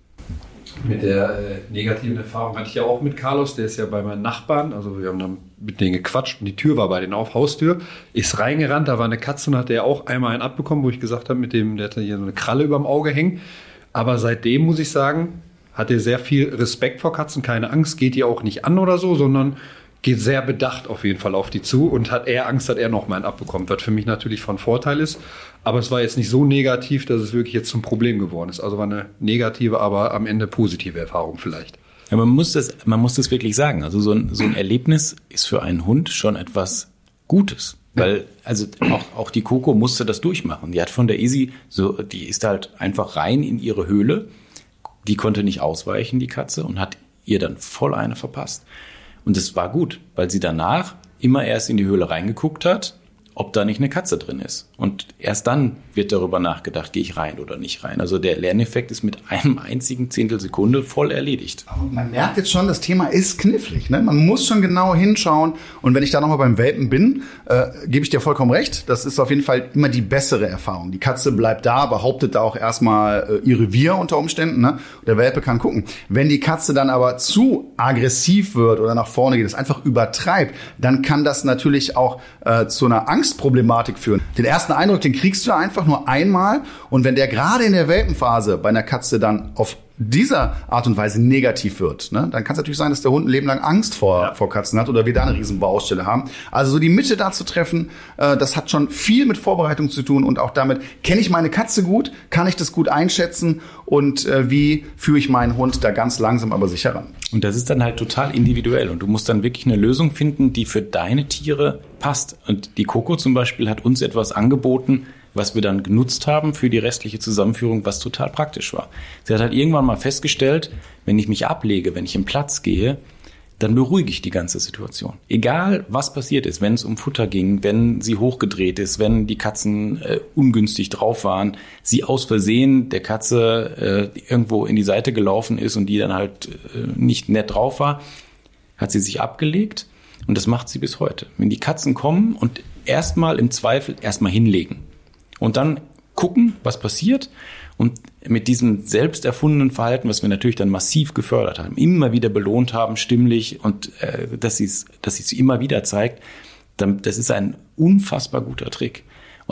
S2: Mit der äh, negativen Erfahrung hatte ich ja auch mit Carlos, der ist ja bei meinen Nachbarn, also wir haben dann mit denen gequatscht und die Tür war bei denen auf, Haustür, ist reingerannt, da war eine Katze und hat der auch einmal einen abbekommen, wo ich gesagt habe, mit dem, der hatte hier so eine Kralle überm Auge hängen, aber seitdem muss ich sagen, hat er sehr viel Respekt vor Katzen, keine Angst, geht die auch nicht an oder so, sondern geht sehr bedacht auf jeden Fall auf die zu und hat eher Angst, dass er noch mal einen abbekommt, was für mich natürlich von Vorteil ist. Aber es war jetzt nicht so negativ, dass es wirklich jetzt zum Problem geworden ist. Also war eine negative, aber am Ende positive Erfahrung vielleicht.
S3: Ja, man muss das, man muss das wirklich sagen. Also so ein, so ein Erlebnis ist für einen Hund schon etwas Gutes. Weil, also auch, auch die Coco musste das durchmachen. Die hat von der Easy, so, die ist halt einfach rein in ihre Höhle. Die konnte nicht ausweichen, die Katze, und hat ihr dann voll eine verpasst. Und das war gut, weil sie danach immer erst in die Höhle reingeguckt hat, ob da nicht eine Katze drin ist. Und erst dann wird darüber nachgedacht, gehe ich rein oder nicht rein. Also der Lerneffekt ist mit einem einzigen Zehntelsekunde voll erledigt.
S1: Aber man merkt jetzt schon, das Thema ist knifflig. Ne? Man muss schon genau hinschauen. Und wenn ich da nochmal beim Welpen bin, äh, gebe ich dir vollkommen recht. Das ist auf jeden Fall immer die bessere Erfahrung. Die Katze bleibt da, behauptet da auch erstmal äh, ihr Revier unter Umständen. Ne? Der Welpe kann gucken. Wenn die Katze dann aber zu aggressiv wird oder nach vorne geht, das einfach übertreibt, dann kann das natürlich auch äh, zu einer Angstproblematik führen. Den ersten Eindruck, den kriegst du einfach nur einmal. Und wenn der gerade in der Welpenphase bei einer Katze dann auf dieser Art und Weise negativ wird, ne, dann kann es natürlich sein, dass der Hund ein Leben lang Angst vor, ja. vor Katzen hat oder wir da eine riesen Baustelle haben. Also so die Mitte da zu treffen, äh, das hat schon viel mit Vorbereitung zu tun und auch damit, kenne ich meine Katze gut, kann ich das gut einschätzen und äh, wie führe ich meinen Hund da ganz langsam aber sicher ran.
S3: Und das ist dann halt total individuell und du musst dann wirklich eine Lösung finden, die für deine Tiere passt. Und die Coco zum Beispiel hat uns etwas angeboten, was wir dann genutzt haben für die restliche Zusammenführung, was total praktisch war. Sie hat halt irgendwann mal festgestellt, wenn ich mich ablege, wenn ich im Platz gehe, dann beruhige ich die ganze Situation. Egal, was passiert ist, wenn es um Futter ging, wenn sie hochgedreht ist, wenn die Katzen äh, ungünstig drauf waren, sie aus Versehen der Katze äh, irgendwo in die Seite gelaufen ist und die dann halt äh, nicht nett drauf war, hat sie sich abgelegt und das macht sie bis heute. Wenn die Katzen kommen und erstmal im Zweifel erstmal hinlegen und dann gucken, was passiert. Und mit diesem selbst erfundenen Verhalten, was wir natürlich dann massiv gefördert haben, immer wieder belohnt haben, stimmlich, und äh, dass sie es dass sie es immer wieder zeigt, dann, das ist ein unfassbar guter Trick. Und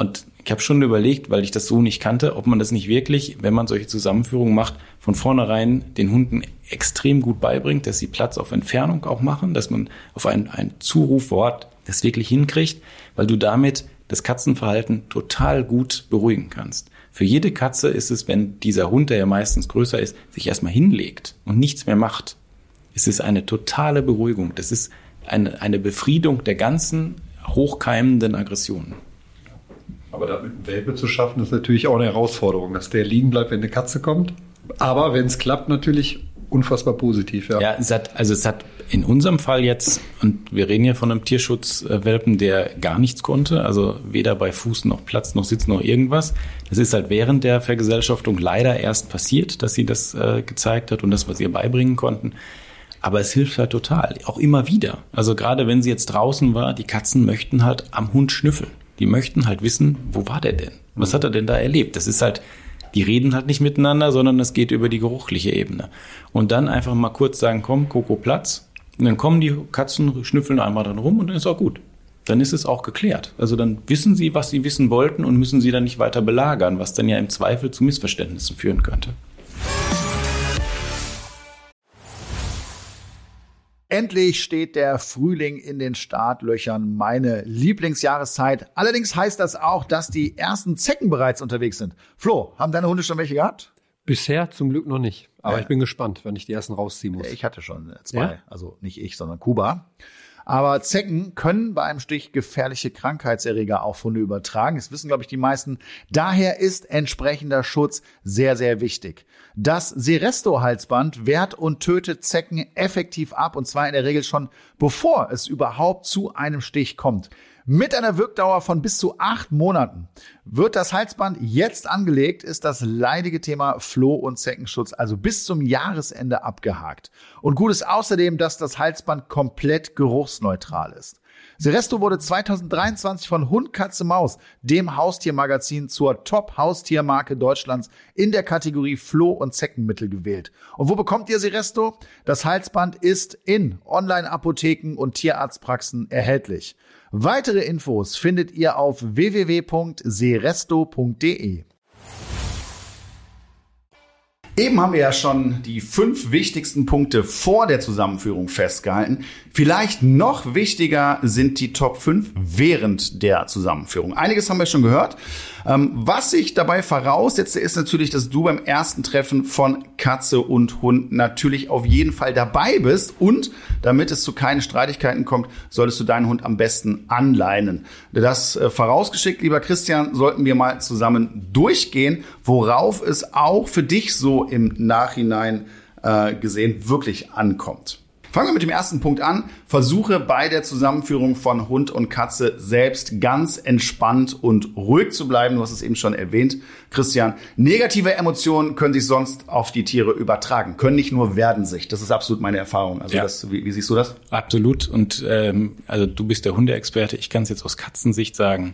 S3: ich habe schon überlegt, weil ich das so nicht kannte, ob man das nicht wirklich, wenn man solche Zusammenführungen macht, von vornherein den Hunden extrem gut beibringt, dass sie Platz auf Entfernung auch machen, dass man auf ein, ein Zurufwort das wirklich hinkriegt, weil du damit das Katzenverhalten total gut beruhigen kannst. Für jede Katze ist es, wenn dieser Hund, der ja meistens größer ist, sich erstmal hinlegt und nichts mehr macht, es ist eine totale Beruhigung. Das ist eine, eine Befriedung der ganzen hochkeimenden Aggressionen.
S2: Aber da mit einem Welpe zu schaffen, ist natürlich auch eine Herausforderung, dass der liegen bleibt, wenn eine Katze kommt. Aber wenn es klappt, natürlich unfassbar positiv. Ja,
S3: ja es hat, also es hat in unserem Fall jetzt, und wir reden ja von einem Tierschutzwelpen, der gar nichts konnte, also weder bei Fuß noch Platz noch Sitz noch irgendwas. Das ist halt während der Vergesellschaftung leider erst passiert, dass sie das äh, gezeigt hat und das, was ihr beibringen konnten. Aber es hilft halt total, auch immer wieder. Also gerade wenn sie jetzt draußen war, die Katzen möchten halt am Hund schnüffeln. Die möchten halt wissen, wo war der denn? Was hat er denn da erlebt? Das ist halt, die reden halt nicht miteinander, sondern es geht über die geruchliche Ebene. Und dann einfach mal kurz sagen, komm, Coco, Platz. Und dann kommen die Katzen, schnüffeln einmal dran rum und dann ist auch gut. Dann ist es auch geklärt. Also dann wissen sie, was sie wissen wollten und müssen sie dann nicht weiter belagern, was dann ja im Zweifel zu Missverständnissen führen könnte.
S1: Endlich steht der Frühling in den Startlöchern, meine Lieblingsjahreszeit. Allerdings heißt das auch, dass die ersten Zecken bereits unterwegs sind. Flo, haben deine Hunde schon welche gehabt?
S2: Bisher zum Glück noch nicht. Aber
S1: Ja.
S2: ich bin gespannt, wenn ich die ersten rausziehen muss.
S1: Ich hatte schon zwei,
S2: Ja?
S1: also nicht ich, sondern Kuba. Aber Zecken können bei einem Stich gefährliche Krankheitserreger auf Hunde übertragen. Das wissen, glaube ich, die meisten. Daher ist entsprechender Schutz sehr, sehr wichtig. Das Seresto-Halsband wehrt und tötet Zecken effektiv ab, und zwar in der Regel schon, bevor es überhaupt zu einem Stich kommt. Mit einer Wirkdauer von bis zu acht Monaten. Wird das Halsband jetzt angelegt, ist das leidige Thema Floh- und Zeckenschutz also bis zum Jahresende abgehakt. Und gut ist außerdem, dass das Halsband komplett geruchsneutral ist. Seresto wurde zweitausenddreiundzwanzig von Hund, Katze, Maus, dem Haustiermagazin, zur Top-Haustiermarke Deutschlands in der Kategorie Floh- und Zeckenmittel gewählt. Und wo bekommt ihr Seresto? Das Halsband ist in Online-Apotheken und Tierarztpraxen erhältlich. Weitere Infos findet ihr auf w w w punkt seresto punkt d e. Eben haben wir ja schon die fünf wichtigsten Punkte vor der Zusammenführung festgehalten. Vielleicht noch wichtiger sind die Top fünf während der Zusammenführung. Einiges haben wir schon gehört. Was sich dabei voraussetzt, ist natürlich, dass du beim ersten Treffen von Katze und Hund natürlich auf jeden Fall dabei bist. Und damit es zu keinen Streitigkeiten kommt, solltest du deinen Hund am besten anleinen. Das vorausgeschickt, lieber Christian, sollten wir mal zusammen durchgehen, worauf es auch für dich so im Nachhinein äh, gesehen wirklich ankommt. Fangen wir mit dem ersten Punkt an. Versuche bei der Zusammenführung von Hund und Katze selbst ganz entspannt und ruhig zu bleiben. Du hast es eben schon erwähnt, Christian. Negative Emotionen können sich sonst auf die Tiere übertragen, können nicht nur werden sich. Das ist absolut meine Erfahrung. Also
S3: Ja.
S1: das, wie, wie siehst du das?
S3: Absolut. Und ähm, also du bist der Hundeexperte. Ich kann es jetzt aus Katzensicht sagen,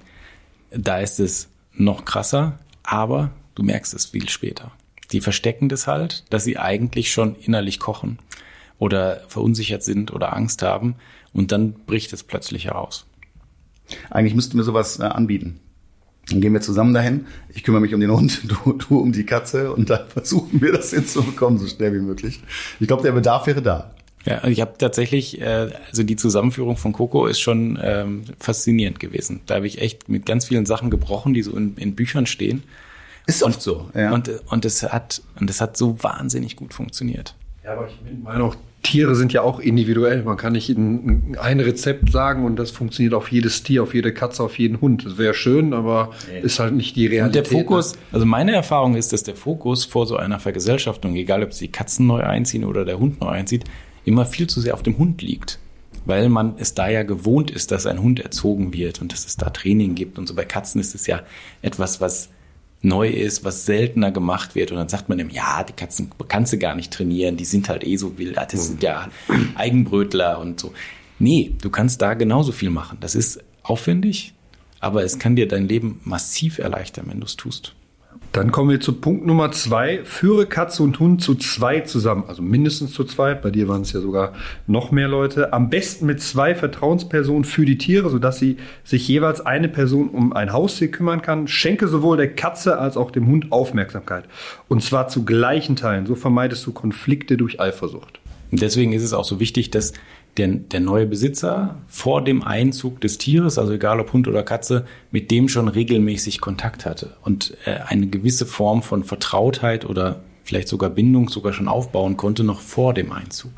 S3: da ist es noch krasser, aber du merkst es viel später. Die verstecken das halt, dass sie eigentlich schon innerlich kochen oder verunsichert sind oder Angst haben, und dann bricht es plötzlich heraus.
S1: Eigentlich müssten wir sowas äh, anbieten. Dann gehen wir zusammen dahin. Ich kümmere mich um den Hund, du, du um die Katze, und dann versuchen wir das hinzubekommen, so schnell wie möglich. Ich glaube, der Bedarf wäre da.
S3: Ja, ich habe tatsächlich, äh, also die Zusammenführung von Coco ist schon ähm, faszinierend gewesen. Da habe ich echt mit ganz vielen Sachen gebrochen, die so in, in Büchern stehen.
S1: Ist oft so. Ja.
S3: Und und es hat und es hat so wahnsinnig gut funktioniert.
S2: Ja, aber ich meine auch, Tiere sind ja auch individuell. Man kann nicht ein, ein Rezept sagen und das funktioniert auf jedes Tier, auf jede Katze, auf jeden Hund. Das wäre schön, aber nee. Ist halt nicht die Realität.
S3: Und der Fokus, also meine Erfahrung ist, dass der Fokus vor so einer Vergesellschaftung, egal ob es die Katzen neu einziehen oder der Hund neu einzieht, immer viel zu sehr auf dem Hund liegt. Weil man es da ja gewohnt ist, dass ein Hund erzogen wird und dass es da Training gibt. Und so bei Katzen ist es ja etwas, was neu ist, was seltener gemacht wird. Und dann sagt man ihm, ja, die Katzen kannst du gar nicht trainieren, die sind halt eh so wild, das sind ja Eigenbrötler und so. Nee, du kannst da genauso viel machen. Das ist aufwendig, aber es kann dir dein Leben massiv erleichtern, wenn du es tust.
S2: Dann kommen wir zu Punkt Nummer zwei. Führe Katze und Hund zu zwei zusammen. Also mindestens zu zwei. Bei dir waren es ja sogar noch mehr Leute. Am besten mit zwei Vertrauenspersonen für die Tiere, sodass sie sich jeweils eine Person um ein Haustier kümmern kann. Schenke sowohl der Katze als auch dem Hund Aufmerksamkeit. Und zwar zu gleichen Teilen. So vermeidest du Konflikte durch Eifersucht.
S3: Und deswegen ist es auch so wichtig, dass Der, der neue Besitzer vor dem Einzug des Tieres, also egal ob Hund oder Katze, mit dem schon regelmäßig Kontakt hatte und äh, eine gewisse Form von Vertrautheit oder vielleicht sogar Bindung sogar schon aufbauen konnte, noch vor dem Einzug.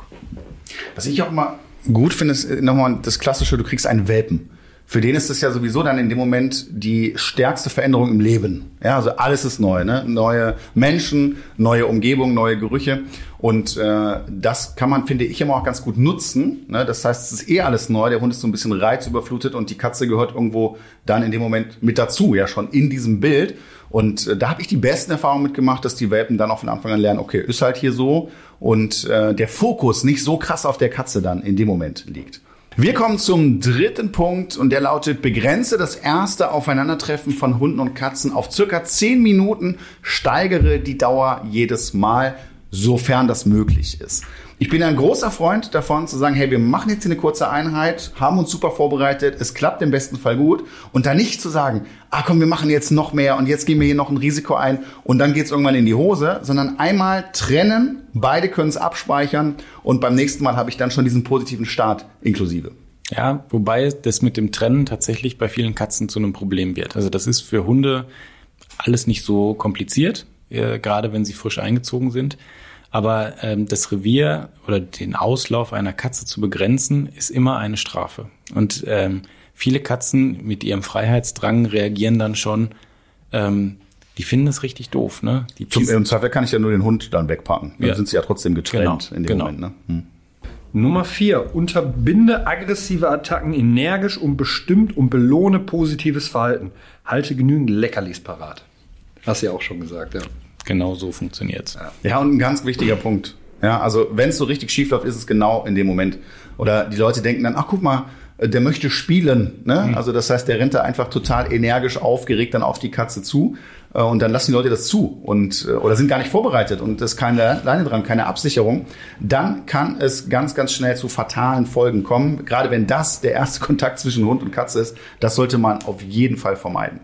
S1: Was ich auch mal gut finde, ist nochmal das Klassische, du kriegst einen Welpen. Für den ist es ja sowieso dann in dem Moment die stärkste Veränderung im Leben. Ja, also alles ist neu, ne? Neue Menschen, neue Umgebung, neue Gerüche. Und äh, das kann man, finde ich, immer auch ganz gut nutzen. Ne? Das heißt, es ist eh alles neu. Der Hund ist so ein bisschen reizüberflutet und die Katze gehört irgendwo dann in dem Moment mit dazu, ja schon in diesem Bild. Und äh, da habe ich die besten Erfahrungen mitgemacht, dass die Welpen dann auch von Anfang an lernen, okay, ist halt hier so. Und äh, der Fokus nicht so krass auf der Katze dann in dem Moment liegt. Wir kommen zum dritten Punkt und der lautet, begrenze das erste Aufeinandertreffen von Hunden und Katzen auf circa zehn Minuten, steigere die Dauer jedes Mal, sofern das möglich ist. Ich bin ein großer Freund davon zu sagen, hey, wir machen jetzt hier eine kurze Einheit, haben uns super vorbereitet, es klappt im besten Fall gut und dann nicht zu sagen, ah komm, wir machen jetzt noch mehr und jetzt gehen wir hier noch ein Risiko ein und dann geht's irgendwann in die Hose, sondern einmal trennen, beide können es abspeichern und beim nächsten Mal habe ich dann schon diesen positiven Start inklusive.
S3: Ja, wobei das mit dem Trennen tatsächlich bei vielen Katzen zu einem Problem wird. Also das ist für Hunde alles nicht so kompliziert, äh, gerade wenn sie frisch eingezogen sind. Aber ähm, das Revier oder den Auslauf einer Katze zu begrenzen, ist immer eine Strafe. Und ähm, viele Katzen mit ihrem Freiheitsdrang reagieren dann schon, ähm, die finden das richtig doof. Ne? Die
S1: Zum, Im Zweifel kann ich ja nur den Hund dann wegpacken. Dann
S3: ja.
S1: sind sie ja trotzdem getrennt
S3: genau,
S1: in dem
S3: genau.
S1: Moment. Ne? Hm.
S2: Nummer vier. Unterbinde aggressive Attacken energisch und bestimmt und belohne positives Verhalten. Halte genügend Leckerlis parat. Hast du ja auch schon gesagt, ja.
S3: Genau so funktioniert's.
S1: Ja, und ein ganz wichtiger Punkt. Ja, also wenn es so richtig schief läuft, ist es genau in dem Moment. Oder die Leute denken dann, ach guck mal, der möchte spielen. Ne? Mhm. Also das heißt, der rennt da einfach total energisch aufgeregt dann auf die Katze zu. Und dann lassen die Leute das zu und oder sind gar nicht vorbereitet und es ist keine Leine dran, keine Absicherung. Dann kann es ganz, ganz schnell zu fatalen Folgen kommen. Gerade wenn das der erste Kontakt zwischen Hund und Katze ist, das sollte man auf jeden Fall vermeiden.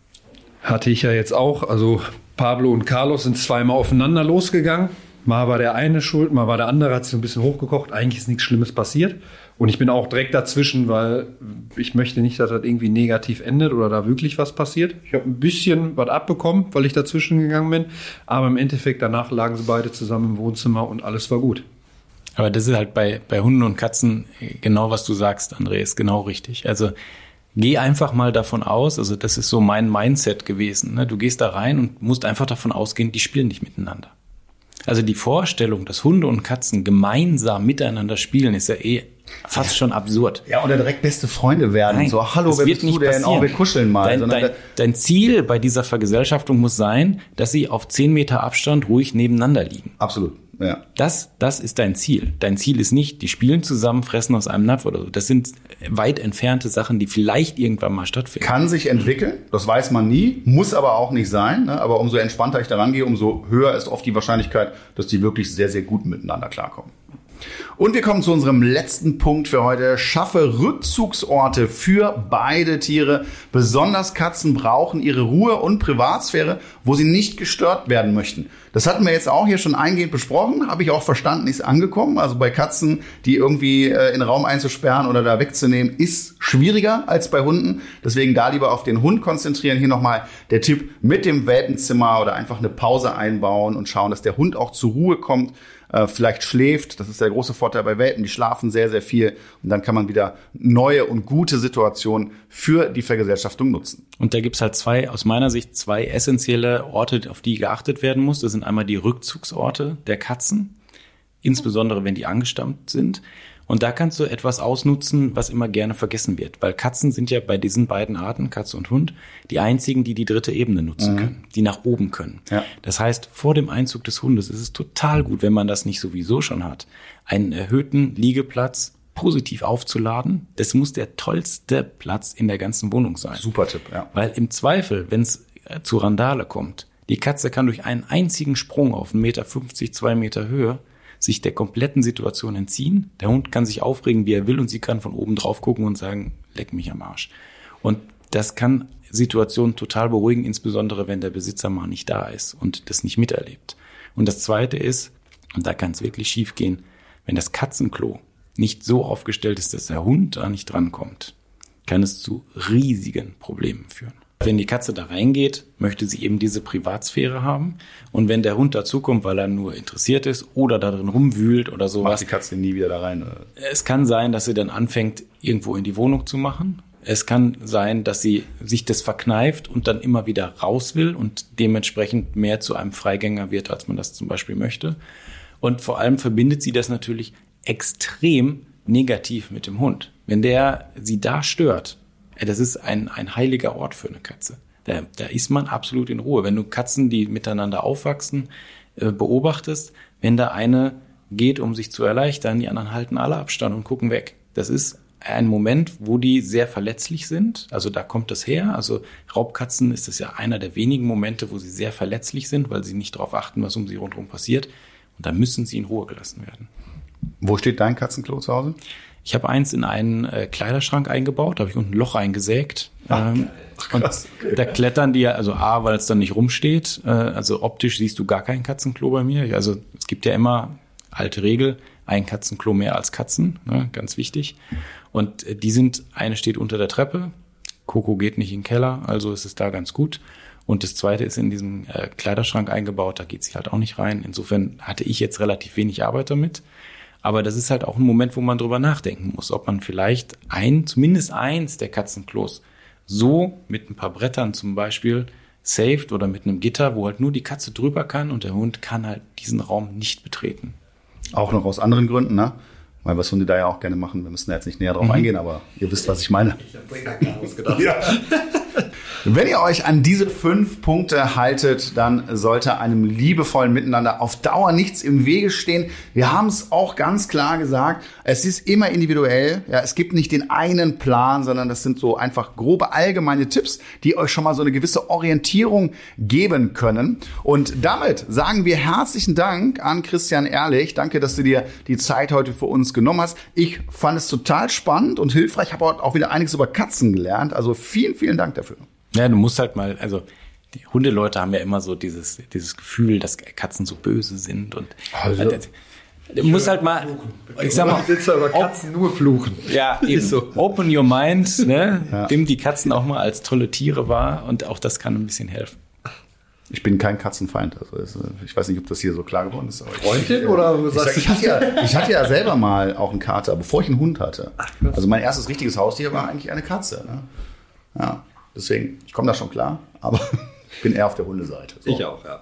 S2: Hatte ich ja jetzt auch. Also Pablo und Carlos sind zweimal aufeinander losgegangen. Mal war der eine schuld, mal war der andere, hat sich so ein bisschen hochgekocht. Eigentlich ist nichts Schlimmes passiert. Und ich bin auch direkt dazwischen, weil ich möchte nicht, dass das irgendwie negativ endet oder da wirklich was passiert. Ich habe ein bisschen was abbekommen, weil ich dazwischen gegangen bin. Aber im Endeffekt, danach lagen sie beide zusammen im Wohnzimmer und alles war gut.
S3: Aber das ist halt bei, bei Hunden und Katzen genau, was du sagst, André, ist genau richtig. Also geh einfach mal davon aus, also das ist so mein Mindset gewesen. Ne? Du gehst da rein und musst einfach davon ausgehen, die spielen nicht miteinander. Also die Vorstellung, dass Hunde und Katzen gemeinsam miteinander spielen, ist ja eh fast schon absurd.
S1: Ja, oder direkt beste Freunde werden. Nein, so, hallo, wer bist du denn? Oh, wir kuscheln mal.
S3: Dein, dein, dein Ziel bei dieser Vergesellschaftung muss sein, dass sie auf zehn Meter Abstand ruhig nebeneinander liegen.
S1: Absolut, ja.
S3: Das, das ist dein Ziel. Dein Ziel ist nicht, die spielen zusammen, fressen aus einem Napf oder so. Das sind weit entfernte Sachen, die vielleicht irgendwann mal stattfinden.
S1: Kann sich entwickeln, das weiß man nie, muss aber auch nicht sein. Ne? Aber umso entspannter ich daran gehe, umso höher ist oft die Wahrscheinlichkeit, dass die wirklich sehr, sehr gut miteinander klarkommen. Und wir kommen zu unserem letzten Punkt für heute. Schaffe Rückzugsorte für beide Tiere. Besonders Katzen brauchen ihre Ruhe und Privatsphäre, wo sie nicht gestört werden möchten. Das hatten wir jetzt auch hier schon eingehend besprochen. Habe ich auch verstanden, ist angekommen. Also bei Katzen, die irgendwie äh, in den Raum einzusperren oder da wegzunehmen, ist schwieriger als bei Hunden. Deswegen da lieber auf den Hund konzentrieren. Hier nochmal der Tipp mit dem Welpenzimmer oder einfach eine Pause einbauen und schauen, dass der Hund auch zur Ruhe kommt. Vielleicht schläft, das ist der große Vorteil bei Welpen, die schlafen sehr, sehr viel und dann kann man wieder neue und gute Situationen für die Vergesellschaftung nutzen.
S3: Und da gibt's halt zwei, aus meiner Sicht, zwei essentielle Orte, auf die geachtet werden muss. Das sind einmal die Rückzugsorte der Katzen, insbesondere wenn die angestammt sind. Und da kannst du etwas ausnutzen, was immer gerne vergessen wird. Weil Katzen sind ja bei diesen beiden Arten, Katze und Hund, die einzigen, die die dritte Ebene nutzen mhm. können, die nach oben können. Ja. Das heißt, vor dem Einzug des Hundes ist es total gut, wenn man das nicht sowieso schon hat, einen erhöhten Liegeplatz positiv aufzuladen. Das muss der tollste Platz in der ganzen Wohnung sein.
S1: Super Tipp, ja.
S3: Weil im Zweifel, wenn es zu Randale kommt, Die Katze kann durch einen einzigen Sprung auf einen Meter fünfzig, zwei Meter Höhe sich der kompletten Situation entziehen. Der Hund kann sich aufregen, wie er will, und sie kann von oben drauf gucken und sagen, leck mich am Arsch. Und das kann Situationen total beruhigen, insbesondere wenn der Besitzer mal nicht da ist und das nicht miterlebt. Und das Zweite ist, und da kann es wirklich schief gehen, wenn das Katzenklo nicht so aufgestellt ist, dass der Hund da nicht drankommt, kann es zu riesigen Problemen führen. Wenn die Katze da reingeht, möchte sie eben diese Privatsphäre haben. Und wenn der Hund dazukommt, weil er nur interessiert ist oder da drin rumwühlt oder sowas.
S1: Macht die Katze nie wieder da rein? Oder?
S3: Es kann sein, dass sie dann anfängt, irgendwo in die Wohnung zu machen. Es kann sein, dass sie sich das verkneift und dann immer wieder raus will und dementsprechend mehr zu einem Freigänger wird, als man das zum Beispiel möchte. Und vor allem verbindet sie das natürlich extrem negativ mit dem Hund. Wenn der sie da stört, das ist ein, ein heiliger Ort für eine Katze. Da, da ist man absolut in Ruhe. Wenn du Katzen, die miteinander aufwachsen, äh, beobachtest, wenn da eine geht, um sich zu erleichtern, die anderen halten alle Abstand und gucken weg. Das ist ein Moment, wo die sehr verletzlich sind. Also da kommt das her. Also Raubkatzen ist das ja einer der wenigen Momente, wo sie sehr verletzlich sind, weil sie nicht darauf achten, was um sie rundherum passiert. Und da müssen sie in Ruhe gelassen werden.
S1: Wo steht dein Katzenklo zu Hause?
S3: Ich habe eins in einen äh, Kleiderschrank eingebaut, da habe ich unten ein Loch eingesägt.
S1: Ach,
S3: ähm,
S1: krass.
S3: Und da klettern die ja, also A, weil es dann nicht rumsteht, äh, also optisch siehst du gar kein Katzenklo bei mir. Also es gibt ja immer, alte Regel, ein Katzenklo mehr als Katzen, ne, ganz wichtig. Und äh, die sind, eine steht unter der Treppe, Coco geht nicht in den Keller, also ist es da ganz gut. Und das zweite ist in diesem äh, Kleiderschrank eingebaut, da geht sie halt auch nicht rein. Insofern hatte ich jetzt relativ wenig Arbeit damit. Aber das ist halt auch ein Moment, wo man drüber nachdenken muss, ob man vielleicht ein, zumindest eins der Katzenklos so mit ein paar Brettern zum Beispiel saved oder mit einem Gitter, wo halt nur die Katze drüber kann und der Hund kann halt diesen Raum nicht betreten.
S1: Auch noch aus anderen Gründen, ne? Weil was Hunde da ja auch gerne machen. Wir müssen da jetzt nicht näher drauf mhm. eingehen, aber ihr wisst, was ich meine. Ich habe da gar was gedacht. Ja. Wenn ihr euch an diese fünf Punkte haltet, dann sollte einem liebevollen Miteinander auf Dauer nichts im Wege stehen. Wir haben es auch ganz klar gesagt, es ist immer individuell. Ja, es gibt nicht den einen Plan, sondern das sind so einfach grobe allgemeine Tipps, die euch schon mal so eine gewisse Orientierung geben können. Und damit sagen wir herzlichen Dank an Christian Ehrlich. Danke, dass du dir die Zeit heute für uns genommen hast. Ich fand es total spannend und hilfreich. Ich habe auch wieder einiges über Katzen gelernt. Also vielen, vielen Dank dafür.
S3: Ja, du musst halt mal, also die Hundeleute haben ja immer so dieses dieses Gefühl, dass Katzen so böse sind und
S1: also,
S3: äh, du musst halt mal, ich sag mal,
S2: sitzt über Katzen nur fluchen.
S3: Ja, eben so. Open your mind, ne?
S1: Ja.
S3: Nimm die Katzen auch mal als tolle Tiere wahr und auch das kann ein bisschen helfen.
S1: Ich bin kein Katzenfeind. Also ich weiß nicht, ob das hier so klar geworden ist. Aber
S2: Freundin
S1: ich,
S2: oder
S1: ich,
S2: sagst
S1: ich, hatte ja, ich hatte ja selber mal auch einen Kater, bevor ich einen Hund hatte. Ach, also mein erstes richtiges Haustier war eigentlich eine Katze. Ne? Ja, deswegen, ich komme da schon klar, aber ich bin eher auf der Hundeseite. So.
S2: Ich auch, ja.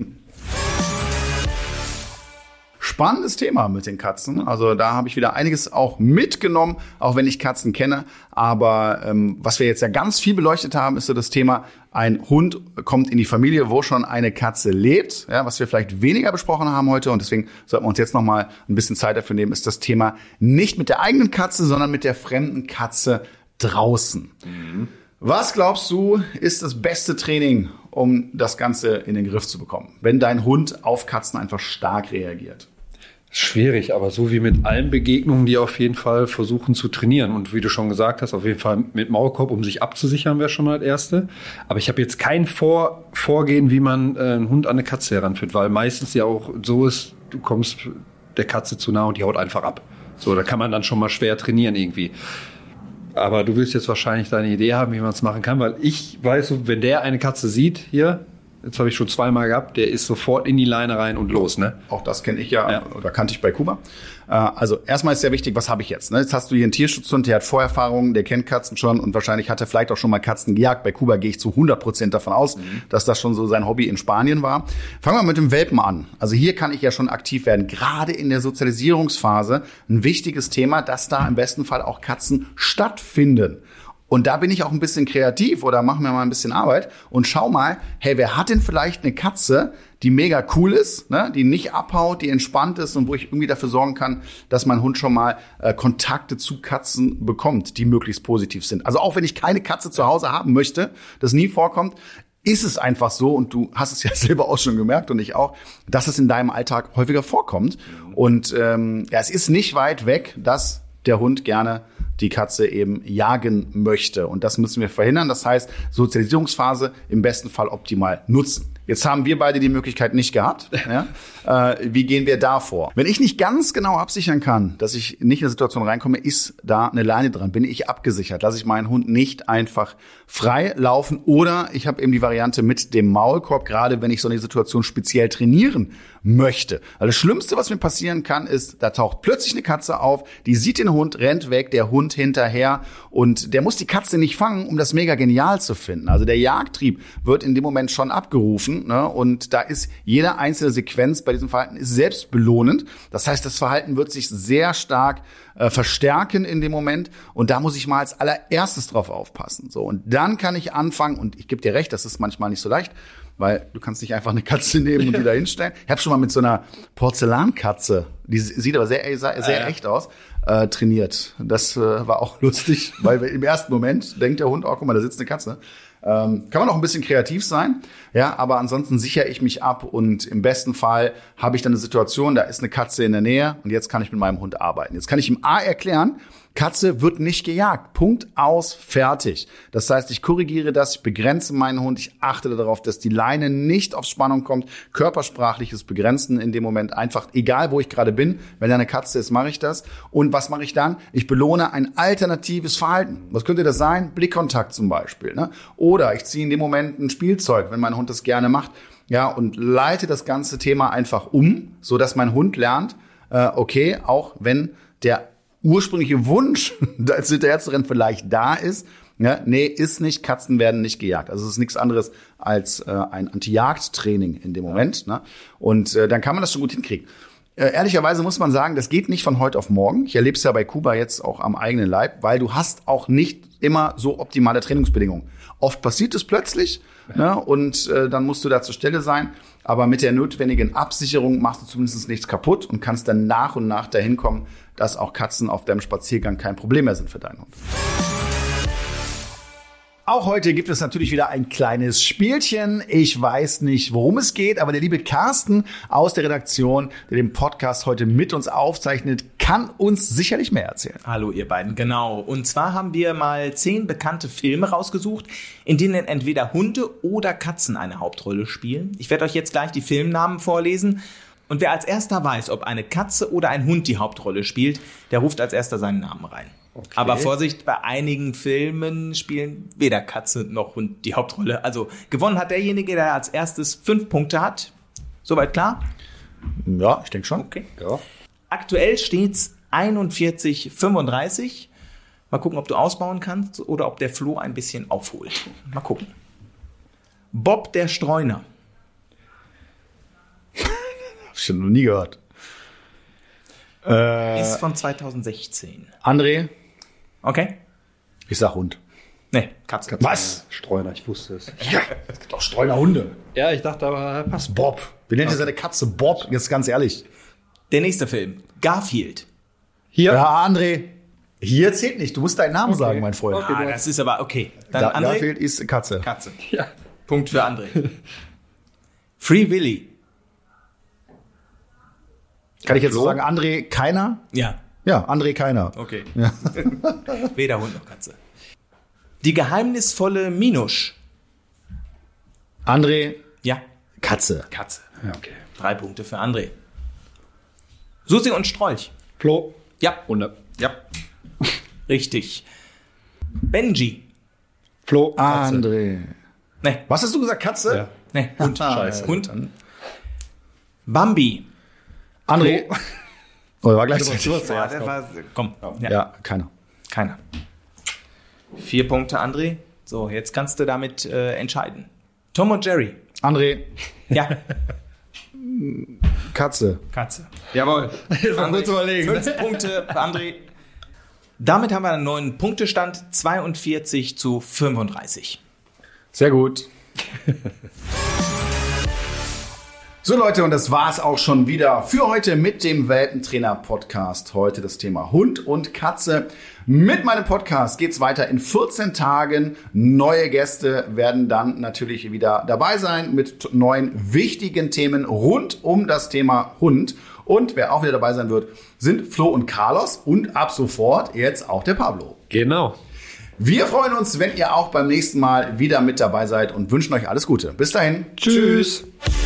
S1: Spannendes Thema mit den Katzen. Also da habe ich wieder einiges auch mitgenommen, auch wenn ich Katzen kenne. Aber ähm, was wir jetzt ja ganz viel beleuchtet haben, ist so das Thema, ein Hund kommt in die Familie, wo schon eine Katze lebt. Ja, was wir vielleicht weniger besprochen haben heute. Und deswegen sollten wir uns jetzt noch mal ein bisschen Zeit dafür nehmen, ist das Thema nicht mit der eigenen Katze, sondern mit der fremden Katze draußen. Mhm. Was glaubst du, ist das beste Training, um das Ganze in den Griff zu bekommen, wenn dein Hund auf Katzen einfach stark reagiert?
S2: Schwierig, aber so wie mit allen Begegnungen, die auf jeden Fall versuchen zu trainieren. Und wie du schon gesagt hast, auf jeden Fall mit Maulkorb, um sich abzusichern, wäre schon mal das Erste. Aber ich habe jetzt kein Vor- Vorgehen, wie man äh, einen Hund an eine Katze heranführt, weil meistens ja auch so ist, du kommst der Katze zu nah und die haut einfach ab. So, da kann man dann schon mal schwer trainieren irgendwie. Aber du willst jetzt wahrscheinlich deine Idee haben, wie man es machen kann, weil ich weiß, wenn der eine Katze sieht, hier, jetzt habe ich schon zweimal gehabt, der ist sofort in die Leine rein und los, ne?
S1: Auch das kenne ich ja,
S2: ja,
S1: oder kannte ich bei Kuba. Also erstmal ist sehr wichtig, was habe ich jetzt? Jetzt hast du hier einen Tierschutzhund, der hat Vorerfahrungen, der kennt Katzen schon und wahrscheinlich hat er vielleicht auch schon mal Katzen gejagt. Bei Kuba gehe ich zu hundert Prozent davon aus, mhm. dass das schon so sein Hobby in Spanien war. Fangen wir mit dem Welpen an. Also hier kann ich ja schon aktiv werden, gerade in der Sozialisierungsphase. Ein wichtiges Thema, dass da im besten Fall auch Katzen stattfinden. Und da bin ich auch ein bisschen kreativ oder mache mir mal ein bisschen Arbeit und schau mal, hey, wer hat denn vielleicht eine Katze, die mega cool ist, ne, die nicht abhaut, die entspannt ist und wo ich irgendwie dafür sorgen kann, dass mein Hund schon mal äh, Kontakte zu Katzen bekommt, die möglichst positiv sind. Also auch wenn ich keine Katze zu Hause haben möchte, das nie vorkommt, ist es einfach so, und du hast es ja selber auch schon gemerkt und ich auch, dass es in deinem Alltag häufiger vorkommt. Und ähm, ja, es ist nicht weit weg, dass der Hund gerne die Katze eben jagen möchte. Und das müssen wir verhindern. Das heißt, Sozialisierungsphase im besten Fall optimal nutzen. Jetzt haben wir beide die Möglichkeit nicht gehabt. Ja? Äh, wie gehen wir da vor? Wenn ich nicht ganz genau absichern kann, dass ich nicht in eine Situation reinkomme, ist da eine Leine dran. Bin ich abgesichert? Lasse ich meinen Hund nicht einfach frei laufen? Oder ich habe eben die Variante mit dem Maulkorb, gerade wenn ich so eine Situation speziell trainieren möchte. Also das Schlimmste, was mir passieren kann, ist, da taucht plötzlich eine Katze auf, die sieht den Hund, rennt weg, der Hund hinterher und der muss die Katze nicht fangen, um das mega genial zu finden. Also der Jagdtrieb wird in dem Moment schon abgerufen, ne? Und da ist jede einzelne Sequenz bei diesem Verhalten ist selbstbelohnend. Das heißt, das Verhalten wird sich sehr stark äh, verstärken in dem Moment und da muss ich mal als allererstes drauf aufpassen. So, und dann kann ich anfangen, und ich gebe dir recht, das ist manchmal nicht so leicht, weil du kannst nicht einfach eine Katze nehmen und die da hinstellen. Ich habe schon mal mit so einer Porzellankatze, die sieht aber sehr, sehr, sehr echt aus, äh, trainiert. Das äh, war auch lustig, weil im ersten Moment denkt der Hund, oh, guck mal, da sitzt eine Katze. Ähm, kann man auch ein bisschen kreativ sein, ja, aber ansonsten sichere ich mich ab und im besten Fall habe ich dann eine Situation, da ist eine Katze in der Nähe und jetzt kann ich mit meinem Hund arbeiten. Jetzt kann ich ihm A erklären, Katze wird nicht gejagt. Punkt, aus, fertig. Das heißt, ich korrigiere das, ich begrenze meinen Hund, ich achte darauf, dass die Leine nicht auf Spannung kommt. Körpersprachliches Begrenzen in dem Moment einfach, egal wo ich gerade bin, wenn da eine Katze ist, mache ich das. Und was mache ich dann? Ich belohne ein alternatives Verhalten. Was könnte das sein? Blickkontakt zum Beispiel, ne? Oder ich ziehe in dem Moment ein Spielzeug, wenn mein Hund das gerne macht, ja, und leite das ganze Thema einfach um, so dass mein Hund lernt, äh, okay, auch wenn der ursprüngliche Wunsch, da jetzt hinterher zu rennen, vielleicht da ist. Ja, nee, ist nicht, Katzen werden nicht gejagt. Also es ist nichts anderes als äh, ein Anti-Jagd-Training in dem Moment. Ne? Und äh, dann kann man das schon gut hinkriegen. Äh, ehrlicherweise muss man sagen, das geht nicht von heute auf morgen. Ich erlebe es ja bei Kuba jetzt auch am eigenen Leib, weil du hast auch nicht immer so optimale Trainingsbedingungen. Oft passiert es plötzlich, ne? Und äh, dann musst du da zur Stelle sein. Aber mit der notwendigen Absicherung machst du zumindest nichts kaputt und kannst dann nach und nach dahin kommen, dass auch Katzen auf deinem Spaziergang kein Problem mehr sind für deinen Hund. Auch heute gibt es natürlich wieder ein kleines Spielchen. Ich weiß nicht, worum es geht, aber der liebe Carsten aus der Redaktion, der den Podcast heute mit uns aufzeichnet, kann uns sicherlich mehr erzählen.
S4: Hallo ihr beiden, genau. Und zwar haben wir mal zehn bekannte Filme rausgesucht, in denen entweder Hunde oder Katzen eine Hauptrolle spielen. Ich werde euch jetzt gleich die Filmnamen vorlesen. Und wer als erster weiß, ob eine Katze oder ein Hund die Hauptrolle spielt, der ruft als erster seinen Namen rein. Okay. Aber Vorsicht, bei einigen Filmen spielen weder Katze noch Hund die Hauptrolle. Also gewonnen hat derjenige, der als erstes fünf Punkte hat. Soweit klar?
S1: Ja, ich denke schon.
S4: Okay.
S1: Ja.
S4: Aktuell steht's einundvierzig fünfunddreißig. Mal gucken, ob du ausbauen kannst oder ob der Flo ein bisschen aufholt. Mal gucken. Bob der Streuner.
S1: Hab ich noch nie gehört. Äh,
S4: Ist von zweitausendsechzehn.
S1: André?
S4: Okay.
S1: Ich sag Hund.
S4: Nee, Katze.
S1: Was?
S2: Streuner, ich wusste es.
S1: Ja, es gibt auch Streunerhunde.
S2: Ja, ich dachte aber, passt.
S1: Bob. Wie nennt ihr seine Katze? Bob. Jetzt ganz ehrlich.
S4: Der nächste Film. Garfield.
S2: Hier.
S1: Ja, André. Hier zählt nicht. Du musst deinen Namen
S2: Okay.
S1: sagen, mein Freund.
S4: Ah, das ist aber okay. Dann
S1: Da,
S4: André.
S1: Garfield ist Katze.
S4: Katze.
S2: Ja.
S4: Punkt für André. Free Willy.
S1: Kann ich jetzt
S2: Flo?
S1: so sagen, André keiner?
S4: Ja.
S1: Ja, André keiner.
S4: Okay.
S1: Ja.
S4: Weder Hund noch Katze. Die geheimnisvolle Minusch.
S1: André
S4: Ja.
S1: Katze.
S4: Katze.
S2: Ja, okay.
S4: Drei Punkte für André. Susi und Strolch.
S2: Flo.
S4: Ja.
S2: Hunde.
S4: Ja. Richtig. Benji.
S2: Flo. Katze.
S1: André.
S4: Nee.
S1: Was hast du gesagt, Katze?
S2: Ja.
S4: Nee. Hund.
S1: Scheiße.
S4: Hund. Bambi.
S1: André. Oh, der war gleichzeitig.
S4: Ja, der war, komm. Ja.
S1: Ja, keiner.
S4: Keiner. Vier Punkte, André. So, jetzt kannst du damit äh, entscheiden. Tom und Jerry.
S1: André.
S4: Ja.
S1: Katze.
S4: Katze.
S2: Jawohl. Das war
S4: André,
S2: gut zu überlegen.
S4: Fünf Punkte für André. Damit haben wir einen neuen Punktestand. zweiundvierzig zu fünfunddreißig.
S1: Sehr gut. So Leute, und das war's auch schon wieder für heute mit dem Welpentrainer-Podcast. Heute das Thema Hund und Katze. Mit meinem Podcast geht's weiter in vierzehn Tagen. Neue Gäste werden dann natürlich wieder dabei sein mit neuen wichtigen Themen rund um das Thema Hund. Und wer auch wieder dabei sein wird, sind Flo und Carlos und ab sofort jetzt auch der Pablo.
S2: Genau.
S1: Wir freuen uns, wenn ihr auch beim nächsten Mal wieder mit dabei seid und wünschen euch alles Gute. Bis dahin.
S2: Tschüss.
S1: Tschüss.